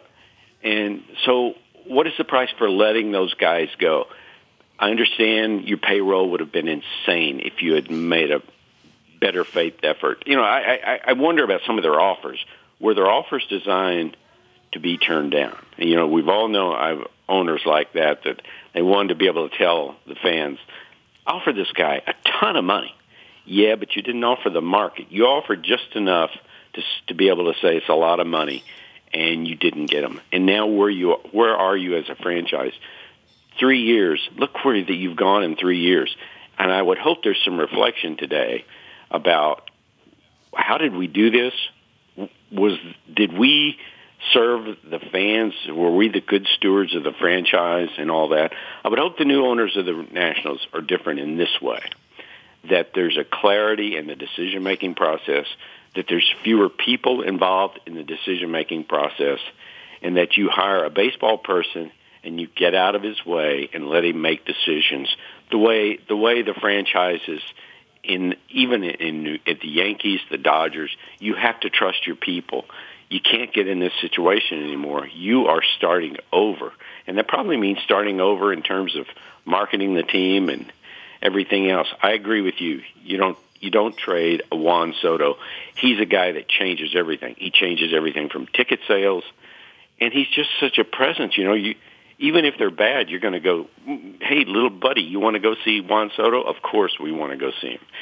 And so what is the price for letting those guys go? I understand your payroll would have been insane if you had made a better faith effort. I wonder about some of their offers. Were their offers designed to be turned down? And, we've all known I have owners like that they wanted to be able to tell the fans, offer this guy a ton of money. Yeah, but you didn't offer the market. You offered just enough to be able to say it's a lot of money, and you didn't get them. And now where are you as a franchise? 3 years. Look where that you've gone in 3 years. And I would hope there's some reflection today about how did we do this? Did we serve the fans? Were we the good stewards of the franchise and all that? I would hope the new owners of the Nationals are different in this way, that there's a clarity in the decision-making process, that there's fewer people involved in the decision-making process, and that you hire a baseball person and you get out of his way and let him make decisions the way the franchises at the Yankees, the Dodgers, you have to trust your people. You can't get in this situation anymore. You are starting over. And that probably means starting over in terms of marketing the team and everything else. I agree with you. You don't trade a Juan Soto. He's a guy that changes everything. He changes everything from ticket sales, and he's just such a presence. Even if they're bad, you're going to go, hey, little buddy, you want to go see Juan Soto? Of course we want to go see him.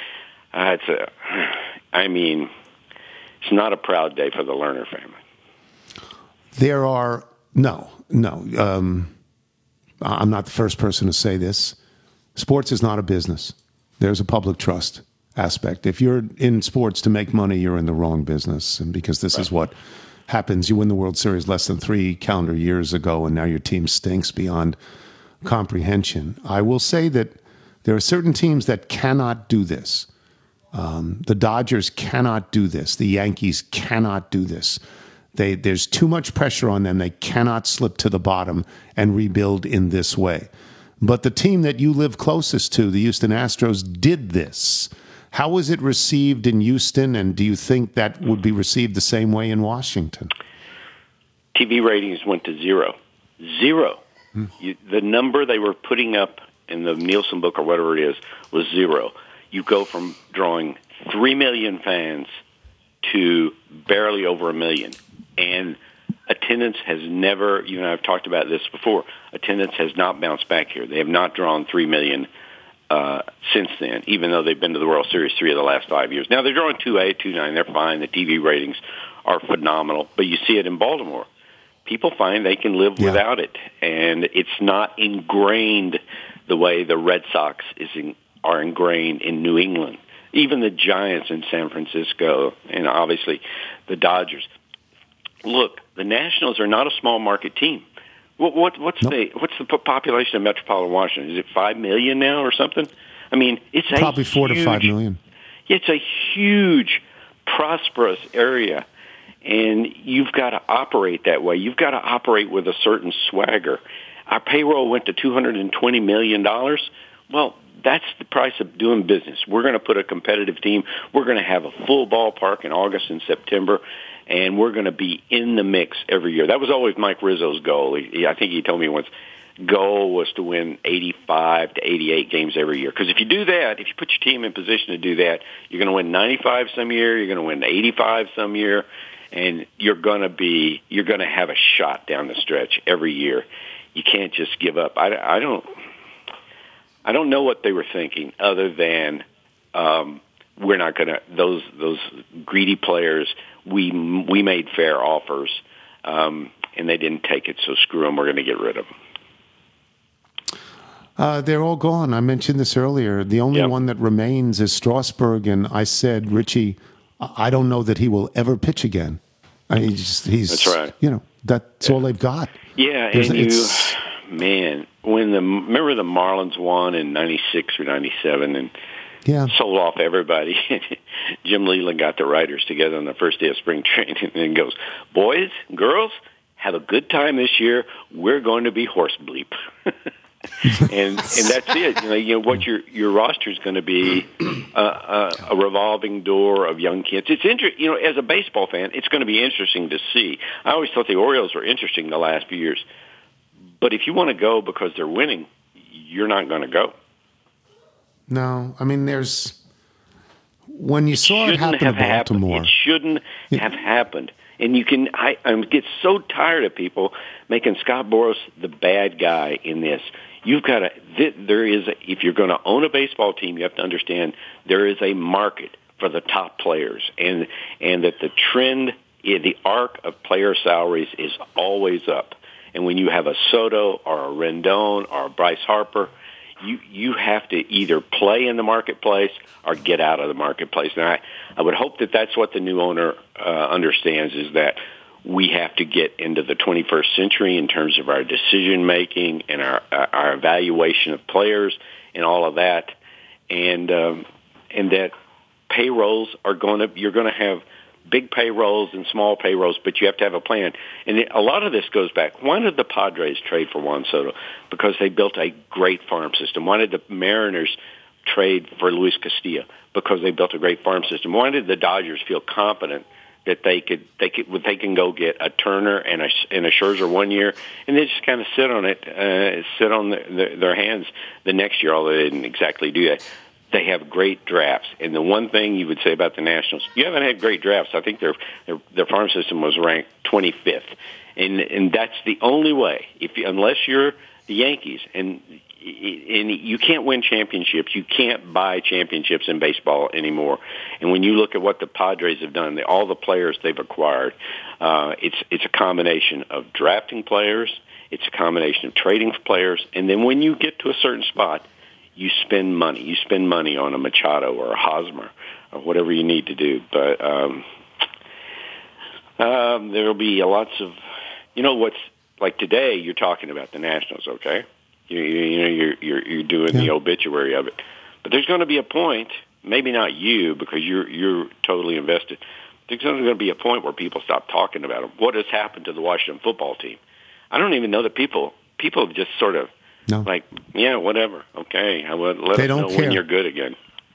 It's not a proud day for the Lerner family. There are, I'm not the first person to say this. Sports is not a business. There's a public trust aspect. If you're in sports to make money, you're in the wrong business. And because this is what happens, you win the World Series less than 3 calendar years ago, and now your team stinks beyond comprehension. I will say that there are certain teams that cannot do this. The Dodgers cannot do this. The Yankees cannot do this. There's too much pressure on them. They cannot slip to the bottom and rebuild in this way. But the team that you live closest to, the Houston Astros, did this. How was it received in Houston, and do you think that would be received the same way in Washington? TV ratings went to zero. The number they were putting up in the Nielsen book or whatever it is was zero. You go from drawing 3 million fans to barely over 1 million. And attendance has never, I've talked about this before, attendance has not bounced back here. They have not drawn 3 million since then, even though they've been to the World Series 3 of the last 5 years. Now, they're drawing 2.8, 2.9. They're fine. The TV ratings are phenomenal. But you see it in Baltimore. People find they can live without it. And it's not ingrained the way the Red Sox are ingrained in New England. Even the Giants in San Francisco, and obviously the Dodgers. Look, the Nationals are not a small market team. What's the population of metropolitan Washington? Is it 5 million now or something? I mean, it's probably 4 to 5 million. It's a huge, prosperous area, and you've got to operate that way. You've got to operate with a certain swagger. Our payroll went to $220 million. Well, that's the price of doing business. We're going to put a competitive team. We're going to have a full ballpark in August and September, and we're going to be in the mix every year. That was always Mike Rizzo's goal. I think he told me once, goal was to win 85 to 88 games every year. Because if you do that, if you put your team in position to do that, you're going to win 95 some year, you're going to win 85 some year, and you're going to have a shot down the stretch every year. You can't just give up. I don't know what they were thinking other than we're not going to, those greedy players, we made fair offers, and they didn't take it, so screw them, we're going to get rid of them. They're all gone. I mentioned this earlier. The only one that remains is Strasburg, and I said, Richie, I don't know that he will ever pitch again. That's right. That's all they've got. Yeah, and remember the Marlins won in 96 or 97 and sold off everybody. Jim Leland got the writers together on the first day of spring training and goes, boys, girls, have a good time this year. We're going to be horse bleep. and that's it. What your roster is going to be a revolving door of young kids. It's interesting. As a baseball fan, it's going to be interesting to see. I always thought the Orioles were interesting the last few years. But if you want to go because they're winning, you're not going to go. No, I mean, when you saw it happen in Baltimore. It shouldn't have happened. And I get so tired of people making Scott Boras the bad guy in this. You've got to, if you're going to own a baseball team, you have to understand there is a market for the top players, and that the trend, the arc of player salaries is always up. And when you have a Soto or a Rendon or a Bryce Harper, you have to either play in the marketplace or get out of the marketplace. Now, I would hope that that's what the new owner understands, is that we have to get into the 21st century in terms of our decision making and our evaluation of players and all of that, and that payrolls you're going to have big payrolls and small payrolls, but you have to have a plan. And a lot of this goes back. Why did the Padres trade for Juan Soto? Because they built a great farm system. Why did the Mariners trade for Luis Castillo? Because they built a great farm system. Why did the Dodgers feel confident that they can go get a Turner and a Scherzer one year, and they just kind of sit on their hands the next year, although they didn't exactly do that. They have great drafts, and the one thing you would say about the Nationals, you haven't had great drafts. I think their farm system was ranked 25th, and that's the only way. Unless you're the Yankees, and you can't win championships, you can't buy championships in baseball anymore. And when you look at what the Padres have done, all the players they've acquired, it's a combination of drafting players, it's a combination of trading players, and then when you get to a certain spot, you spend money. You spend money on a Machado or a Hosmer or whatever you need to do. But there will be lots of, what's like today. You're talking about the Nationals, okay? You're doing the obituary of it. But there's going to be a point, maybe not you because you're totally invested. There's going to be a point where people stop talking about them. What has happened to the Washington football team? I don't even know that people just sort of. No. Like, yeah, whatever. Okay, let us know when you're good again.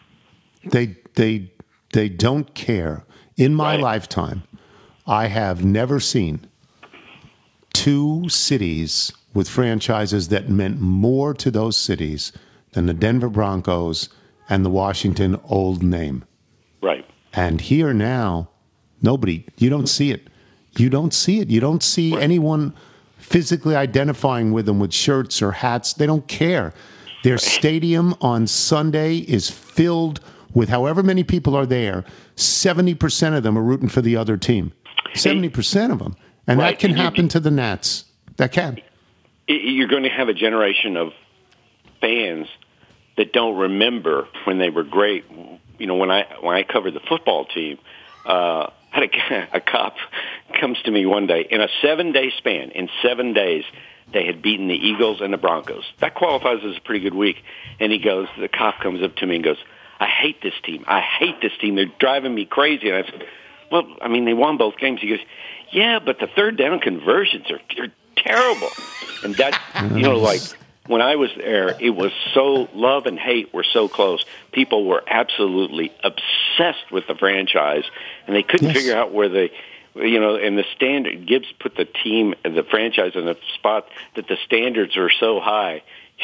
They don't care. In my lifetime, I have never seen two cities with franchises that meant more to those cities than the Denver Broncos and the Washington Old Name. Right. And here now, you don't see it. You don't see it. You don't see anyone physically identifying with them with shirts or hats. They don't care. Their stadium on Sunday is filled with however many people are there. 70% of them are rooting for the other team. 70% of them. And that can happen to the Nats. That can. You're going to have a generation of fans that don't remember when they were great. When I covered the football team, a cop comes to me one day. In a 7-day span, in 7 days, they had beaten the Eagles and the Broncos. That qualifies as a pretty good week. And the cop comes up to me and goes, I hate this team. I hate this team. They're driving me crazy. And I said, well, I mean, they won both games. He goes, yeah, but the third down conversions are terrible. And that's, like when I was there, it was so, love and hate were so close. People were absolutely obsessed with the franchise, and they couldn't figure out where they, and the standard, Gibbs put the team, the franchise in a spot that the standards are so high,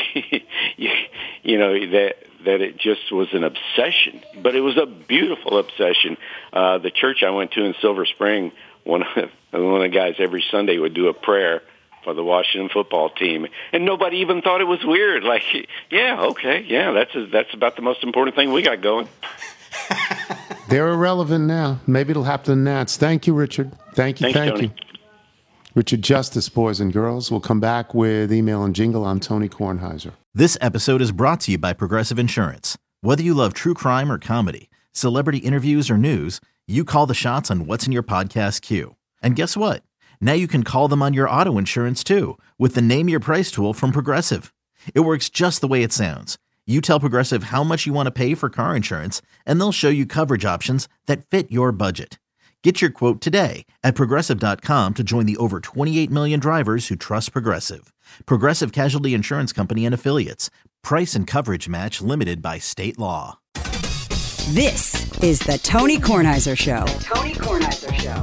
that it just was an obsession. But it was a beautiful obsession. The church I went to in Silver Spring, one of the guys every Sunday would do a prayer for the Washington football team, and nobody even thought it was weird. Like, yeah, okay, yeah, that's about the most important thing we got going. They're irrelevant now. Maybe it'll happen to the Nats. Thank you, Richard. Thank you. Richard Justice, boys and girls. We'll come back with email and jingle. I'm Tony Kornheiser. This episode is brought to you by Progressive Insurance. Whether you love true crime or comedy, celebrity interviews or news, you call the shots on what's in your podcast queue. And guess what? Now you can call them on your auto insurance too with the Name Your Price tool from Progressive. It works just the way it sounds. You tell Progressive how much you want to pay for car insurance, and they'll show you coverage options that fit your budget. Get your quote today at Progressive.com to join the over 28 million drivers who trust Progressive. Progressive Casualty Insurance Company and Affiliates. Price and coverage match limited by state law. This is the Tony Kornheiser Show. The Tony Kornheiser Show.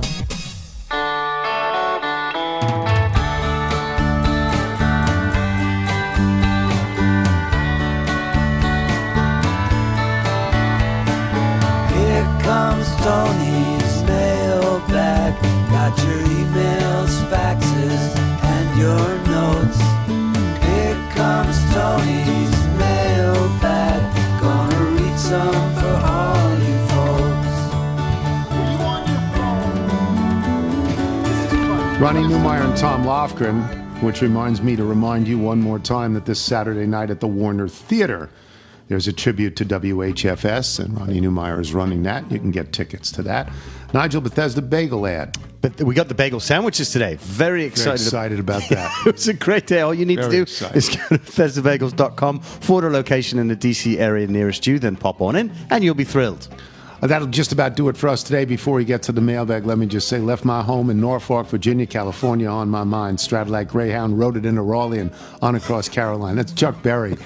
Comes Tony's mailbag. Got your emails, faxes, and your notes. Here comes Tony's mailbag. Gonna read some for all you folks. Ronnie Newmeyer and Tom Lofgren which reminds me to remind you one more time that this Saturday night at the Warner Theater, there's a tribute to WHFS, and Ronnie Newmeyer is running that. You can get tickets to that. Nigel, Bethesda Bagel ad. But we got the bagel sandwiches today. Very excited about that. It was a great day. All you need Very to do excited. is go to BethesdaBagels.com, forward a location in the DC area nearest you, then pop on in, and you'll be thrilled. That'll just about do it for us today. Before we get to the mailbag, let me just say, left my home in Norfolk, Virginia, California on my mind. Straddled like Greyhound, rode it into Raleigh and on across Carolina. That's Chuck Berry.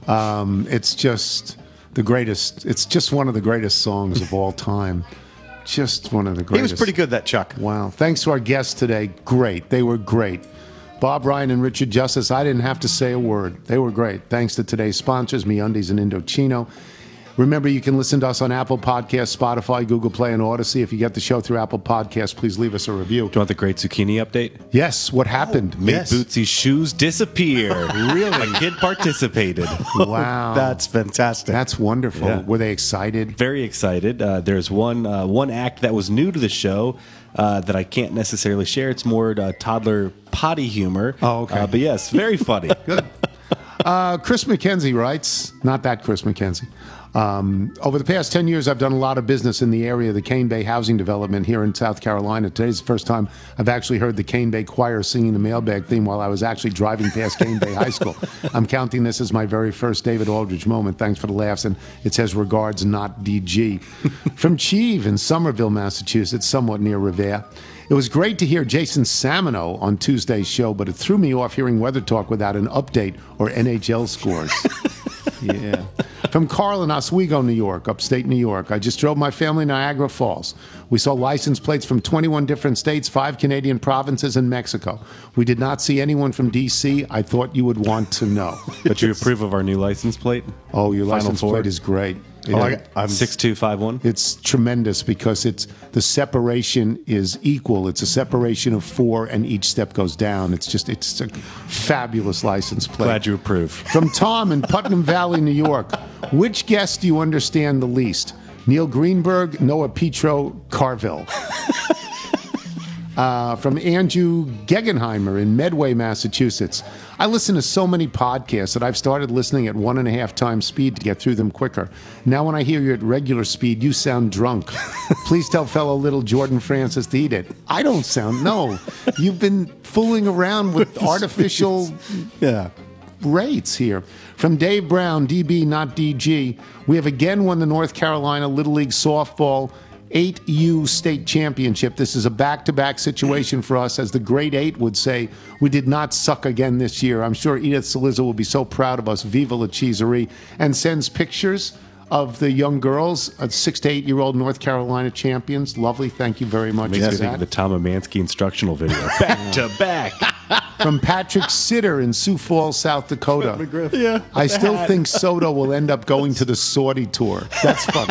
It's just the greatest. It's just one of the greatest songs of all time. Just one of the greatest. He was pretty good, that Chuck. Wow. Thanks to our guests today. Great. They were great. Bob Ryan and Richard Justice, I didn't have to say a word. They were great. Thanks to today's sponsors, MeUndies and Indochino. Remember, you can listen to us on Apple Podcasts, Spotify, Google Play, and Odyssey. If you get the show through Apple Podcasts, please leave us a review. Do you want the Great Zucchini update? Yes. What happened? Made Bootsy's shoes disappear. Really? A kid participated. Wow. That's fantastic. That's wonderful. Yeah. Were they excited? Very excited. There's one act that was new to the show that I can't necessarily share. It's more toddler potty humor. Oh, okay. But yes, very funny. Good. Chris McKenzie writes, not that Chris McKenzie. Over the past 10 years, I've done a lot of business in the area of the Cane Bay housing development here in South Carolina. Today's the first time I've actually heard the Cane Bay Choir singing the mailbag theme while I was actually driving past Cane Bay High School. I'm counting this as my very first David Aldridge moment. Thanks for the laughs. And it says, regards, not DG. From Cheeve in Somerville, Massachusetts, somewhat near Revere. It was great to hear Jason Samino on Tuesday's show, but it threw me off hearing Weather Talk without an update or NHL scores. Yeah. From Carl in Oswego, New York, upstate New York. I just drove my family to Niagara Falls. We saw license plates from 21 different states, 5 Canadian provinces, and Mexico. We did not see anyone from D.C. I thought you would want to know. But you approve of our new license plate? Oh, your Final license four? plate is great. I'm 6251. It's tremendous because the separation is equal. It's a separation of 4, and each step goes down. It's a fabulous license plate. Glad you approve. From Tom in Putnam Valley, New York. Which guest do you understand the least? Neil Greenberg, Noah Petro, Carville. From Andrew Gegenheimer in Medway, Massachusetts. I listen to so many podcasts that I've started listening at 1.5 times speed to get through them quicker. Now when I hear you at regular speed, you sound drunk. Please tell fellow little Jordan Francis to eat it. I don't sound, no. You've been fooling around with artificial rates here. From Dave Brown, DB, not DG. We have again won the North Carolina Little League Softball 8U state championship. This is a back-to-back situation for us. As the Great 8 would say, we did not suck again this year. I'm sure Edith Saliza will be so proud of us. Viva la Cheeserie. And sends pictures of the young girls, 6 to 8-year-old North Carolina champions. Lovely. Thank you very much. Makes for me think of the that. Tom Amansky instructional video. Back to back. From Patrick Sitter in Sioux Falls, South Dakota. Yeah. I still think Soto will end up going to the Saudi tour. That's funny.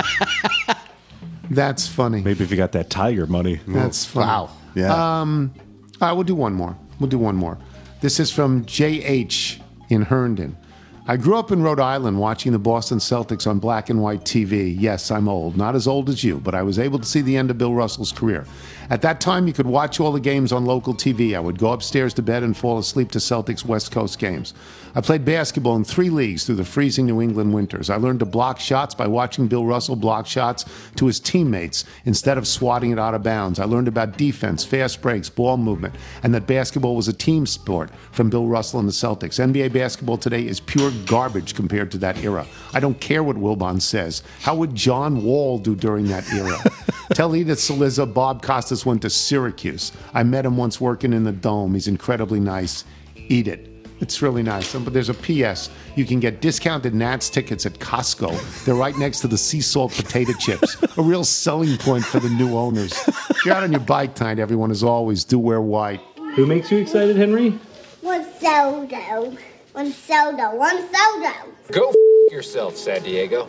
That's funny. Maybe if you got that Tiger money. That's funny. Wow. Yeah. All right, we'll do one more. This is from J.H. in Herndon. I grew up in Rhode Island watching the Boston Celtics on black and white TV. Yes, I'm old. Not as old as you, but I was able to see the end of Bill Russell's career. At that time, you could watch all the games on local TV. I would go upstairs to bed and fall asleep to Celtics West Coast games. I played basketball in 3 leagues through the freezing New England winters. I learned to block shots by watching Bill Russell block shots to his teammates instead of swatting it out of bounds. I learned about defense, fast breaks, ball movement, and that basketball was a team sport from Bill Russell and the Celtics. NBA basketball today is pure garbage compared to that era. I don't care what Wilbon says. How would John Wall do during that era? Tell Edith Saliza Bob Costas went to Syracuse. I met him once working in the Dome. He's incredibly nice. Eat it. It's really nice. But there's a P.S. You can get discounted Nats tickets at Costco. They're right next to the sea salt potato chips. A real selling point for the new owners. If you're out on your bike tonight, everyone, as always, do wear white. Who makes you excited, Henry? One soda. One soda. One soda. Go yourself, San Diego.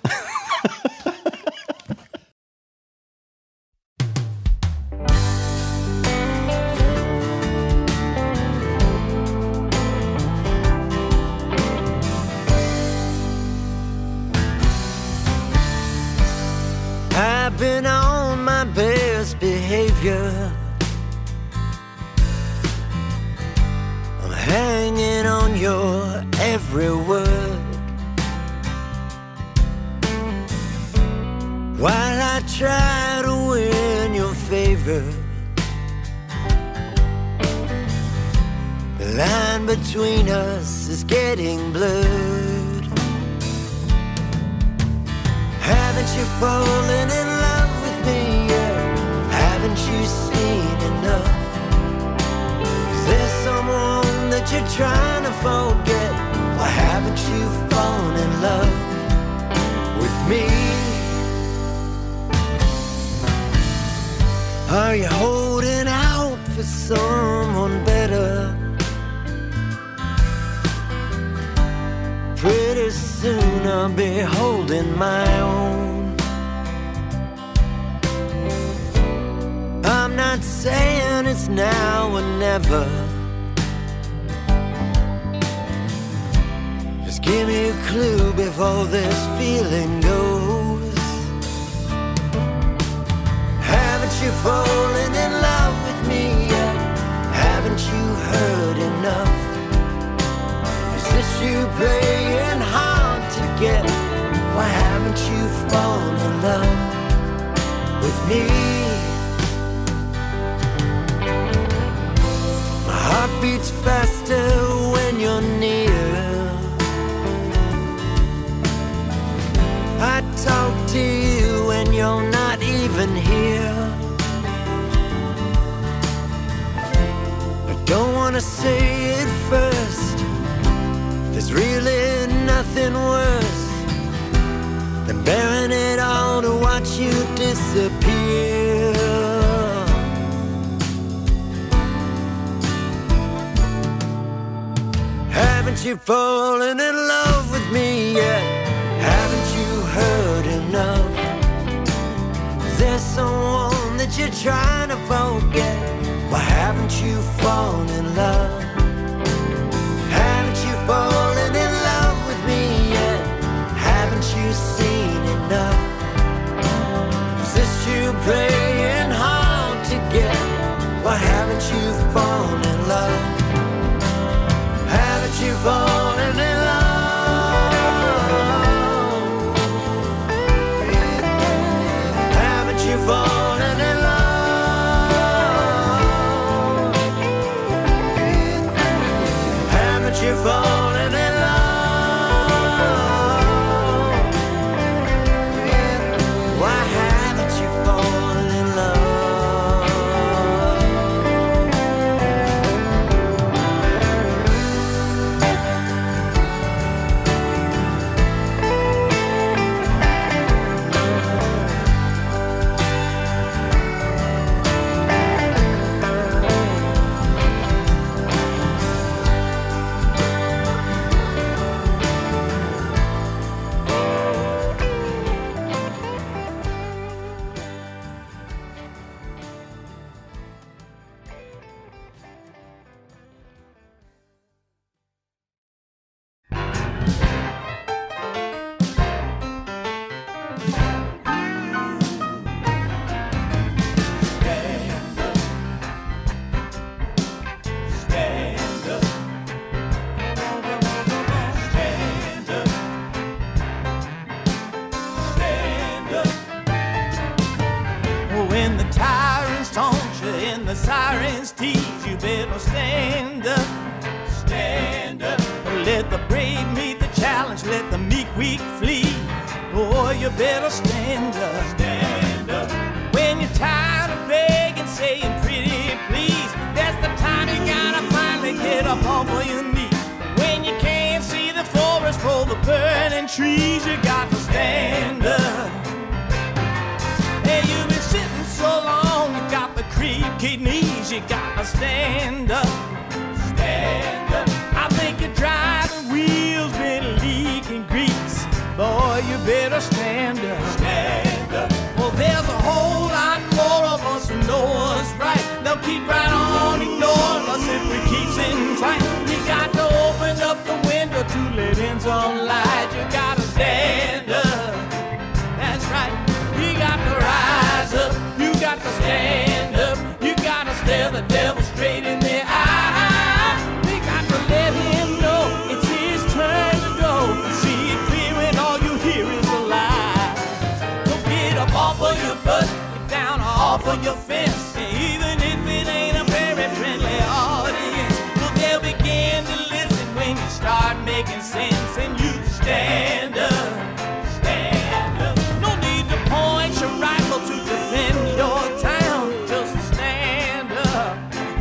I've been on my best behavior on your every word, while I try to win your favor. The line between us is getting blurred. Haven't you fallen in love with me yet? Haven't you seen enough? Is there someone that you're trying to forget? Or haven't you fallen in love with me? Are you holding out for someone better? Pretty soon I'll be holding my own. I'm not saying it's now or never. Just give me a clue before this feeling goes. Haven't you fallen in love with me yet? Haven't you heard enough? Is this you playing hard to get? Why haven't you fallen in love with me? My heart beats faster when you're near. I talk to you when you're not even here. I don't wanna say it first. There's really nothing worse than bearing it all to watch you disappear. Haven't you fallen in love with me yet? Haven't you heard enough? Is there someone that you're trying to forget? Why haven't you fallen in love? Haven't you fallen in love with me yet? Haven't you seen enough? Is this you playing hard to get? Why haven't you fallen in love? Haven't you fallen in love? Haven't you fallen in love? Haven't you fallen in love? Why haven't you fallen in love? When the tyrants taunt you and the sirens tease, you better stand up. Stand up. Let the brave meet the challenge, let the meek weak flee. Boy, you better stand up. Stand up. When you're tired of begging, saying pretty please, that's the time you gotta finally get up off of your knees. When you can't see the forest for the burning trees, you got to stand up. Hey, you've been sitting so long, you got the creaky knees, you gotta stand up. Stand up. I think your driving wheels been leaking grease. Boy, you better stand up. Stand up. Well, there's a whole lot more of us who know what's right. They'll keep right on ignoring us if we keep sitting tight. You got to open up the window to let in some light. You gotta stand up. That's right. You got to rise up, you got to stand up, you got to stare the devil straight in the eye. We got to let him know off of your fence. Even if it ain't a very friendly audience, well, they'll begin to listen when you start making sense. And you stand up, stand up. No need to point your rifle to defend your town. Just stand up,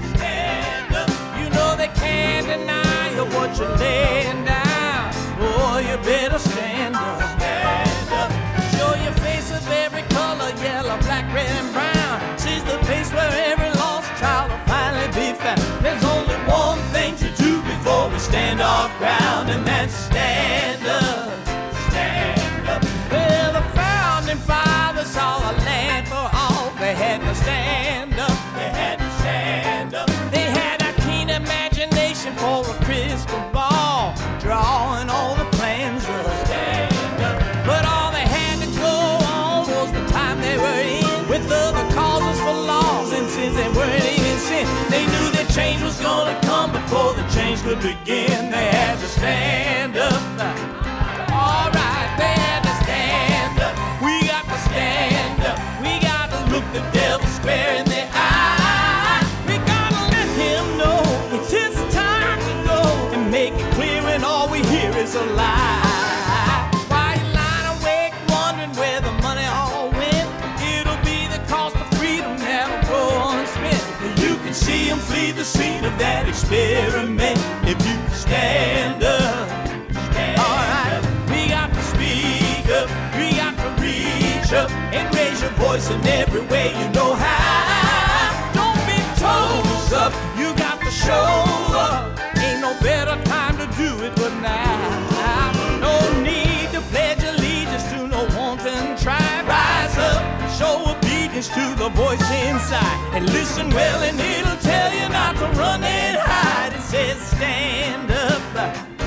stand up. You know they can't deny you what you're laying down. Oh, you better stand up, stand up. Show your face of every color, yellow, black, red, and brown. She's the place where every lost child will finally be found. There's only one thing to do before we stand our ground, and that's stand up, stand up. Well, the founding fathers saw a land for all. They had to stand up, they had to stand up. They had a keen imagination for a crystal ball, drawing all the plans of stand up. But all they had to go on was the time they were in, with other causes for laws, and since they weren't even sin, they knew that change was gonna come before the change could begin. They had to stand up. All right, they had to stand up. We got to stand up. We got to look the devil square in the eye. We gotta let him know it's his time to go, and make it clear when all we hear is a lie. Why you lying awake wondering where the money all went? It'll be the cost of freedom that'll go unspent. You can see him flee the scene of that experiment if you stand up. Alright, we got to speak up, we got to reach up and raise your voice in every way you know how. Don't be toes up, you got to show up. Ain't no better time to do it but now. No need to pledge allegiance to no wanton tribe. Rise up, show obedience to the voice inside, and listen well and it'll tell you not to run and hide. It says stand up.